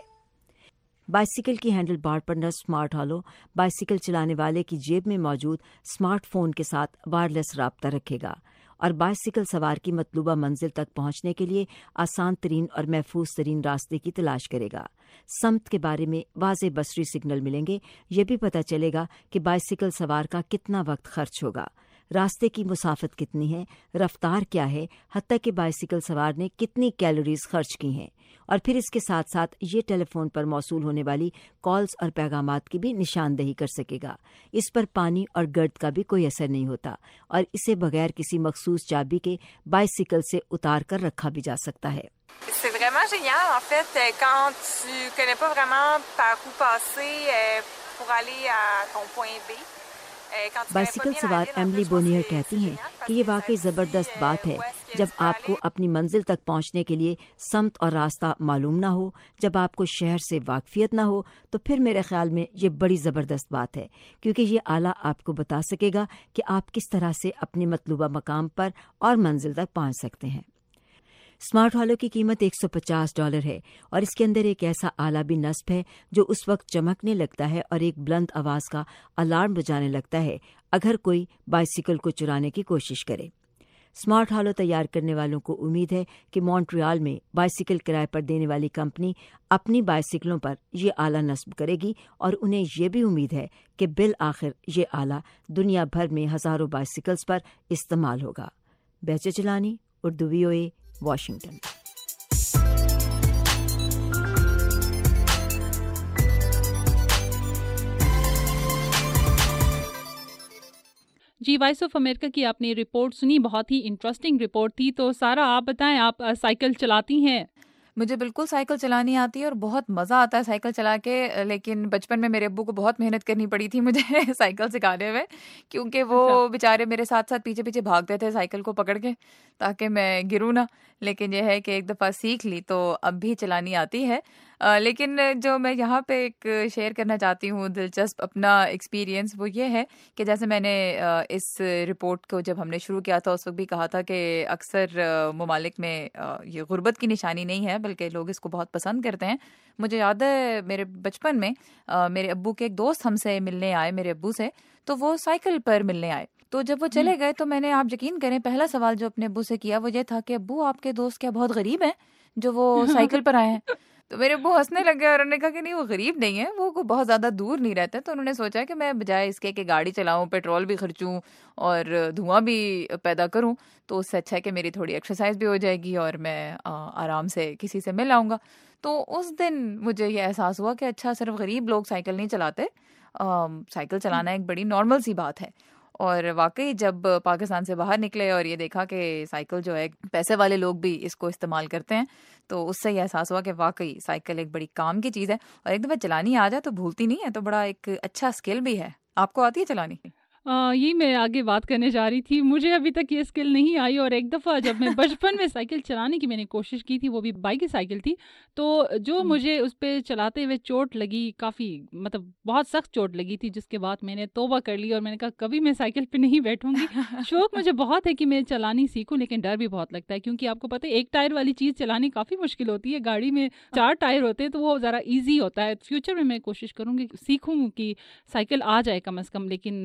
بائسیکل کی ہینڈل بار پر نصب اسمارٹ ہالو بائسیکل چلانے والے کی جیب میں موجود اسمارٹ فون کے ساتھ وائرلیس رابطہ رکھے گا اور بائسیکل سوار کی مطلوبہ منزل تک پہنچنے کے لیے آسان ترین اور محفوظ ترین راستے کی تلاش کرے گا۔ سمت کے بارے میں واضح بصری سگنل ملیں گے، یہ بھی پتہ چلے گا کہ بائسیکل سوار کا کتنا وقت خرچ ہوگا، راستے کی مسافت کتنی ہے، رفتار کیا ہے، حتیٰ کہ بائسیکل سوار نے کتنی کیلوریز خرچ کی ہیں، اور پھر اس کے ساتھ ساتھ یہ ٹیلی فون پر موصول ہونے والی کالز اور پیغامات کی بھی نشاندہی کر سکے گا۔ اس پر پانی اور گرد کا بھی کوئی اثر نہیں ہوتا اور اسے بغیر کسی مخصوص چابی کے بائسیکل سے اتار کر رکھا بھی جا سکتا ہے۔ C'est vraiment génial en fait quand tu connais pas vraiment par où passer pour aller à ton point B. Bicycle سوار ایملی بونیئر کہتی ہیں کہ یہ واقعی زبردست بات ہے جب آپ کو اپنی منزل تک پہنچنے کے لیے سمت اور راستہ معلوم نہ ہو، جب آپ کو شہر سے واقفیت نہ ہو، تو پھر میرے خیال میں یہ بڑی زبردست بات ہے، کیونکہ یہ آلہ آپ کو بتا سکے گا کہ آپ کس طرح سے اپنے مطلوبہ مقام پر اور منزل تک پہنچ سکتے ہیں۔ اسمارٹ ہالو کی قیمت $150 ہے اور اس کے اندر ایک ایسا آلہ بھی نصب ہے جو اس وقت چمکنے لگتا ہے اور ایک بلند آواز کا الارم بجانے لگتا ہے اگر کوئی بائسیکل کو چرانے کی کوشش کرے۔ اسمارٹ ہالو تیار کرنے والوں کو امید ہے کہ مونٹریال میں بائسیکل کرائے پر دینے والی کمپنی اپنی بائسیکلوں پر یہ آلہ نصب کرے گی اور انہیں یہ بھی امید ہے کہ بالآخر یہ آلہ دنیا بھر میں ہزاروں بائسیکلز پر استعمال ہوگا۔ Bahjat Jilani, Urdu VOA، Washington. جی، وائس آف امریکہ کی آپ نے رپورٹ سنی، بہت ہی انٹرسٹنگ رپورٹ تھی۔ تو سارا آپ بتائیں، آپ سائیکل چلاتی ہیں؟ مجھے بالکل سائیکل چلانی آتی ہے اور بہت مزہ آتا ہے سائیکل چلا کے، لیکن بچپن میں میرے ابو کو بہت محنت کرنی پڑی تھی مجھے سائیکل سکھانے میں، کیونکہ وہ بیچارے میرے ساتھ ساتھ پیچھے پیچھے بھاگتے تھے سائیکل کو پکڑ کے تاکہ میں گروں نہ۔ لیکن یہ ہے کہ ایک دفعہ سیکھ لی تو اب بھی چلانی آتی ہے۔ لیکن جو میں یہاں پہ ایک شیئر کرنا چاہتی ہوں دلچسپ اپنا ایکسپیرینس، وہ یہ ہے کہ جیسے میں نے اس رپورٹ کو جب ہم نے شروع کیا تھا اس وقت بھی کہا تھا کہ اکثر ممالک میں یہ غربت کی نشانی نہیں ہے بلکہ لوگ اس کو بہت پسند کرتے ہیں۔ مجھے یاد ہے میرے بچپن میں میرے ابو کے ایک دوست ہم سے ملنے آئے، میرے ابو سے، تو وہ سائیکل پر ملنے آئے۔ تو جب وہ چلے گئے تو میں نے، آپ یقین کریں، پہلا سوال جو اپنے ابو سے کیا وہ یہ تھا کہ ابو آپ کے دوست کیا بہت غریب ہیں جو وہ سائیکل پر آئے ہیں؟ تو میرے ابو ہنسنے لگے اور انہوں نے کہا کہ نہیں، وہ غریب نہیں ہے، وہ بہت زیادہ دور نہیں رہتے۔ تو انہوں نے سوچا کہ میں بجائے اس کے کہ گاڑی چلاؤں، پیٹرول بھی خرچوں اور دھواں بھی پیدا کروں، تو اس سے اچھا ہے کہ میری تھوڑی ایکسرسائز بھی ہو جائے گی اور میں آرام سے کسی سے مل آؤں گا۔ تو اس دن مجھے یہ احساس ہوا کہ اچھا، صرف غریب لوگ سائیکل نہیں چلاتے، سائیکل چلانا ایک بڑی نارمل سی بات ہے۔ اور واقعی جب پاکستان سے باہر نکلے اور یہ دیکھا کہ سائیکل جو ہے پیسے والے لوگ بھی اس کو استعمال کرتے ہیں، تو اس سے یہ احساس ہوا کہ واقعی سائیکل ایک بڑی کام کی چیز ہے، اور ایک دفعہ چلانی آ جائے تو بھولتی نہیں ہے، تو بڑا ایک اچھا اسکل بھی ہے۔ آپ کو آتی ہے چلانی؟ یہی میں آگے بات کرنے جا رہی تھی، مجھے ابھی تک یہ اسکل نہیں آئی، اور ایک دفعہ جب میں بچپن میں سائیکل چلانے کی میں نے کوشش کی تھی، وہ بھی بائک کی سائیکل تھی، تو جو مجھے اس پہ چلاتے ہوئے چوٹ لگی، کافی مطلب بہت سخت چوٹ لگی تھی، جس کے بعد میں نے توبہ کر لی اور میں نے کہا کبھی میں سائیکل پہ نہیں بیٹھوں گی۔ شوق مجھے بہت ہے کہ میں چلانی سیکھوں، لیکن ڈر بھی بہت لگتا ہے، کیونکہ آپ کو پتہ ہے ایک ٹائر والی چیز چلانی کافی مشکل ہوتی ہے، گاڑی میں 4 ٹائر ہوتے ہیں تو وہ ذرا ایزی ہوتا ہے۔ فیوچر میں کوشش کروں گی، سیکھوں کہ سائیکل آ جائے کم از کم، لیکن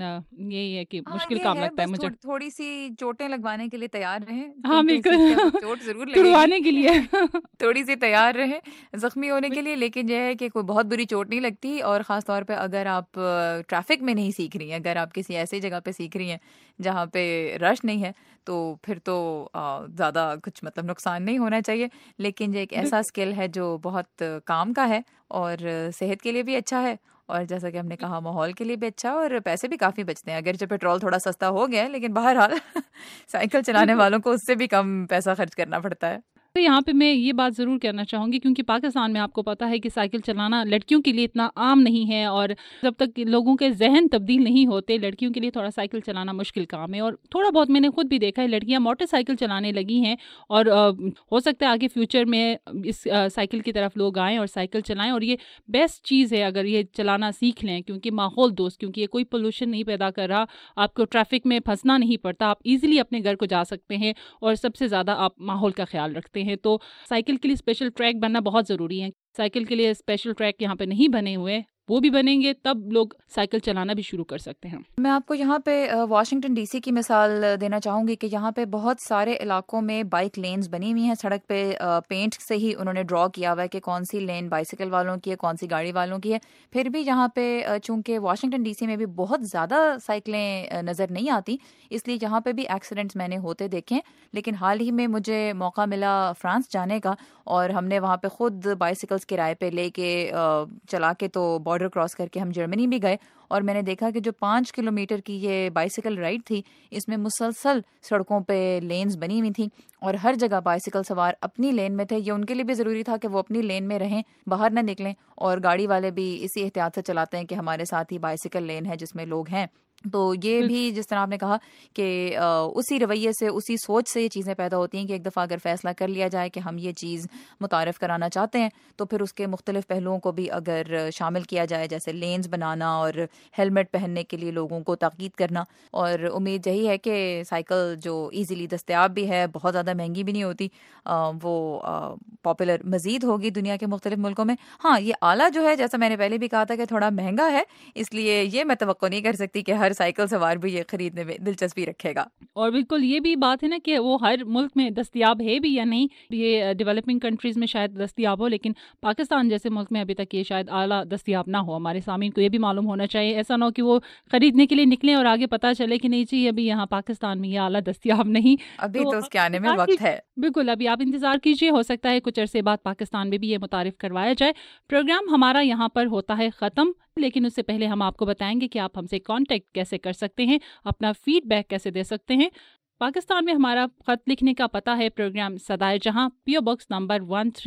यही है कि मुश्किल काम लगता है मुझे। थोड़ी सी चोटें लगवाने के लिए तैयार रहें। हाँ बिल्कुल, चोट जरूर तुड़वाने के लिए थोड़ी सी तैयार रहें जख्मी होने के लिए, लेकिन यह है कि कोई बहुत बुरी चोट नहीं लगती। और ख़ास तौर पे अगर आप ट्रैफिक में नहीं सीख रही हैं, अगर आप किसी ऐसी जगह पे सीख रही हैं जहाँ पे रश नहीं है, तो फिर तो ज़्यादा कुछ मतलब नुकसान नहीं होना चाहिए। लेकिन ये एक ऐसा स्किल है जो बहुत काम का है और सेहत के लिए भी अच्छा है, और जैसा कि हमने कहा माहौल के लिए भी अच्छा है, और पैसे भी काफ़ी बचते हैं। अगर जो पेट्रोल थोड़ा सस्ता हो गया है, लेकिन बहरहाल साइकिल चलाने वालों को उससे भी कम पैसा खर्च करना पड़ता है। तो यहाँ पे मैं ये बात ज़रूर कहना चाहूँगी, क्योंकि पाकिस्तान में आपको पता है कि साइकिल चलाना लड़कियों के लिए इतना आम नहीं है, और जब तक लोगों के जहन तब्दील नहीं होते, लड़कियों के लिए थोड़ा साइकिल चलाना मुश्किल काम है। और थोड़ा बहुत मैंने खुद भी देखा है, लड़कियाँ मोटरसाइकिल चलाने लगी हैं, और हो सकता है आगे फ्यूचर में इस साइकिल की तरफ लोग आएँ और साइकिल चलाएँ। और ये बेस्ट चीज़ है अगर ये चलाना सीख लें, क्योंकि माहौल दोस्त, क्योंकि ये कोई पोल्यूशन नहीं पैदा कर रहा, आपको ट्रैफिक में फंसना नहीं पड़ता, आप ईजिली अपने घर को जा सकते हैं, और सबसे ज़्यादा आप माहौल का ख्याल रखते हैं। तो साइकिल के लिए स्पेशल ट्रैक बनना बहुत ज़रूरी है। साइकिल के लिए स्पेशल ट्रैक यहाँ पे नहीं बने हुए, वो भी बनेंगे तब लोग साइकिल चलाना भी शुरू कर सकते हैं। मैं आपको यहाँ पे वाशिंगटन डीसी की मिसाल देना चाहूँगी कि यहाँ पे बहुत सारे इलाकों में बाइक लेन्स बनी हुई हैं। सड़क पे पेंट से ही उन्होंने ड्रॉ किया हुआ है कि कौन सी लेन बाइसिकल वालों की है, कौन सी गाड़ी वालों की है। फिर भी यहाँ पे चूँकि वाशिंगटन डीसी में भी बहुत ज़्यादा साइकिलें नज़र नहीं आती, इसलिए यहाँ पे भी एक्सीडेंट्स मैंने होते देखे। लेकिन हाल ही में मुझे मौका मिला फ्रांस जाने का, और हमने वहाँ पे ख़ुद बाइसिकल्स किराए पे लेके चला के तो बॉर्डर क्रॉस करके हम जर्मनी भी गए। और मैंने देखा कि जो 5 किलोमीटर की ये बाइसिकल राइड थी, इसमें मुसलसल सड़कों पे लेन्स बनी हुई थी, और हर जगह बाइसिकल सवार अपनी लेन में थे। ये उनके लिए भी ज़रूरी था कि वो अपनी लेन में रहें, बाहर ना निकलें। और गाड़ी वाले भी इसी एहतियात से चलाते हैं कि हमारे साथ ही बाइसिकल लेन है जिसमें लोग हैं। तो ये भी जिस तरह आपने कहा कि उसी रवैये से, उसी सोच से ये चीज़ें पैदा होती हैं कि एक दफ़ा अगर फ़ैसला कर लिया जाए कि हम ये चीज़ मुतारिफ़ कराना चाहते हैं, तो फिर उसके मुख्तलिफ पहलुओं को भी अगर शामिल किया जाए, जैसे लेन्स बनाना और हेलमेट पहनने के लिए लोगों को ताकीद करना। और उम्मीद यही है कि साइकिल जो ईज़िली दस्तयाब भी है, बहुत ज़्यादा महंगी भी नहीं होती, वो पॉपुलर मज़ीद होगी दुनिया के मुख्तलिफ मुल्कों में। हाँ, ये आला जो है, जैसा मैंने पहले भी कहा था कि थोड़ा महंगा है, इसलिए ये मैं तवक्को नहीं कर सकती कि हर साइकिल सवार भी ये खरीदने में दिलचस्पी रखेगा। और बिल्कुल ये भी बात है ना कि वो हर मुल्क में दस्तयाब है भी या नहीं। ये डेवलपिंग कंट्रीज़ में शायद दस्तयाब हो, लेकिन पाकिस्तान जैसे मुल्क में अभी तक ये शायद आला दस्तयाब ना हो। हमारे सामीन को ये भी मालूम होना चाहिए, ऐसा ना हो कि वो खरीदने के लिए निकलें और आगे पता चले कि नहीं चाहिए, अभी यहाँ पाकिस्तान में ये आला दस्तयाब नहीं। अभी तो उसके आने में वक्त है। बिल्कुल, अभी आप इंतज़ार कीजिए, हो सकता है कुछ अरसे बाद पाकिस्तान में भी ये मुतारिफ करवाया जाए। प्रोग्राम हमारा यहाँ पर होता है ख़त्म, लेकिन उससे पहले हम आपको बताएंगे कि आप हमसे कांटेक्ट कैसे कर सकते हैं, अपना फीडबैक कैसे दे सकते हैं। पाकिस्तान में हमारा ख़त लिखने का पता है प्रोग्राम सदाए जहां, पीओ बॉक्स नंबर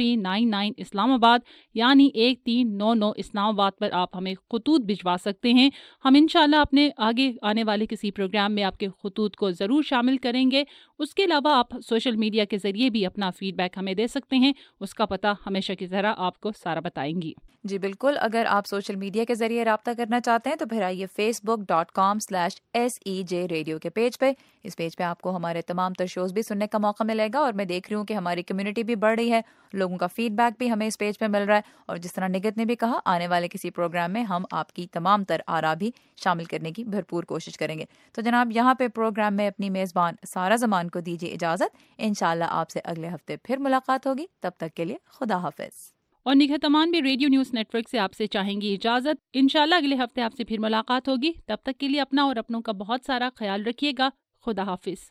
1399 इस्लामाबाद, यानी 1399 इस्लामाबाद पर आप हमें खतूत भिजवा सकते हैं। हम इंशाल्लाह अपने आगे आने वाले किसी प्रोग्राम में आपके खतूत को ज़रूर शामिल करेंगे। उसके अलावा आप सोशल मीडिया के ज़रिए भी अपना फीडबैक हमें दे सकते हैं, उसका पता हमेशा की तरह आपको सारा बताएंगी। जी बिल्कुल, अगर आप सोशल मीडिया के जरिए रब्ता करना चाहते हैं तो फिर आइए facebook.com/SEJ रेडियो के पेज पे। इस पेज पे आपको हमारे तमाम तर शोज़ भी सुनने का मौका मिलेगा, और मैं देख रही हूँ कि हमारी कम्युनिटी भी बढ़ रही है, लोगों का फीडबैक भी हमें इस पेज पे मिल रहा है। और जिस तरह निगत ने भी कहा, आने वाले किसी प्रोग्राम में हम आपकी तमाम तर आरा भी शामिल करने की भरपूर कोशिश करेंगे। तो जनाब, यहाँ पे प्रोग्राम में अपनी मेज़बान सारा ज़मान को दीजिए इजाज़त। इंशाल्लाह आपसे अगले हफ्ते फिर मुलाकात होगी, तब तक के लिए खुदा हाफिज़। और निगहत तमान भी रेडियो न्यूज़ नेटवर्क से आपसे चाहेंगी इजाज़त। इंशाल्लाह अगले हफ्ते आपसे फिर मुलाकात होगी, तब तक के लिए अपना और अपनों का बहुत सारा ख्याल रखिएगा। खुदा हाफिज़।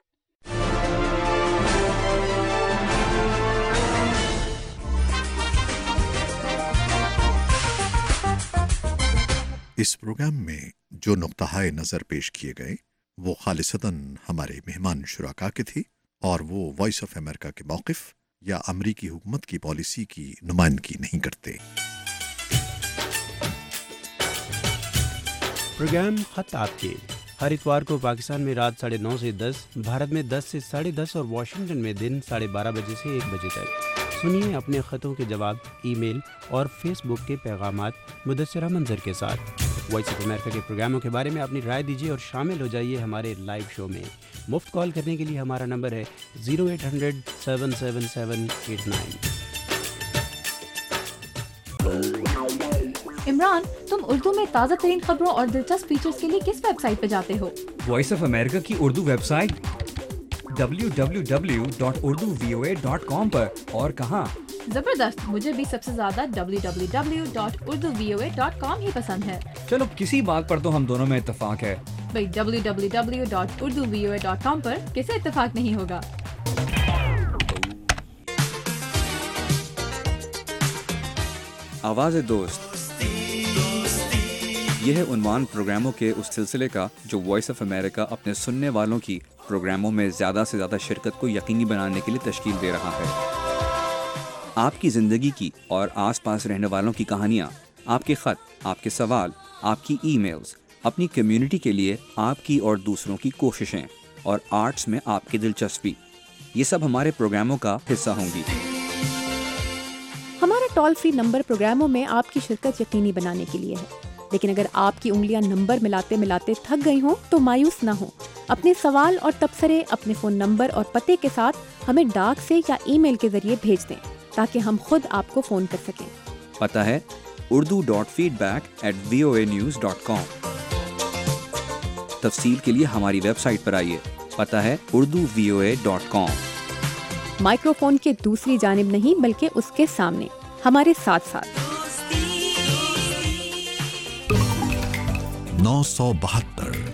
इस प्रोग्राम में जो नुक्ता-ए नज़र पेश किए गए वो खालिसतन हमारे मेहमान शुराका के थे, और वो वॉइस ऑफ अमेरिका के मौक़िफ़ या अमरीकी हुकूमत की पॉलिसी की नुमाइंदगी नहीं करते। प्रोग्राम खत आपके हर इतवार को पाकिस्तान में रात 9:30 से 10, भारत में 10 से 10:30 और वाशिंगटन में दिन 12:30 बजे से 1 बजे तक। सुनिए अपने ख़तों के जवाब ईमेल और फेसबुक के पैगामात मुदस्सिरा मंजर के साथ। वॉइस ऑफ अमेरिका के प्रोग्रामों के बारे में अपनी राय दीजिए और शामिल हो जाइए हमारे लाइव शो में। मुफ्त कॉल करने के लिए हमारा नंबर है 0800-777-89। عمران، تم اردو میں تازہ ترین خبروں اور دلچسپ فیچرز کے لیے کس ویب سائٹ پہ جاتے ہو؟ وائس آف امریکہ کی اردو ویب سائٹ www.urduvoa.com پر. اور کہاں؟ زبردست، مجھے بھی سب سے زیادہ www.urduvoa.com ہی پسند ہے. چلو کسی بات پر تو ہم دونوں میں اتفاق ہے. بھئی www.urduvoa.com پر کسے اتفاق نہیں ہوگا؟ آواز دوست، یہ ہے عنوان پروگراموں کے اس سلسلے کا جو وائس آف امریکہ اپنے سننے والوں کی پروگراموں میں زیادہ سے زیادہ شرکت کو یقینی بنانے کے لیے تشکیل دے رہا ہے. آپ کی زندگی کی اور آس پاس رہنے والوں کی کہانیاں، آپ کے خط، آپ کے سوال، آپ کی ای میلز، اپنی کمیونٹی کے لیے آپ کی اور دوسروں کی کوششیں اور آرٹس میں آپ کی دلچسپی، یہ سب ہمارے پروگراموں کا حصہ ہوں گی. ہمارا ٹول فری نمبر پروگراموں میں آپ کی شرکت یقینی بنانے کے لیے ہے، لیکن اگر آپ کی انگلیاں نمبر ملاتے ملاتے تھک گئی ہوں تو مایوس نہ ہوں. اپنے سوال اور تبصرے اپنے فون نمبر اور پتے کے ساتھ ہمیں ڈاک سے یا ای میل کے ذریعے بھیج دیں تاکہ ہم خود آپ کو فون کر سکیں. پتہ ہے urdu.feedback@voanews.com. تفصیل کے لیے ہماری ویب سائٹ پر آئیے. پتہ ہے urduvoa.com. مائکروفون کے دوسری جانب نہیں بلکہ اس کے سامنے ہمارے ساتھ ساتھ. 972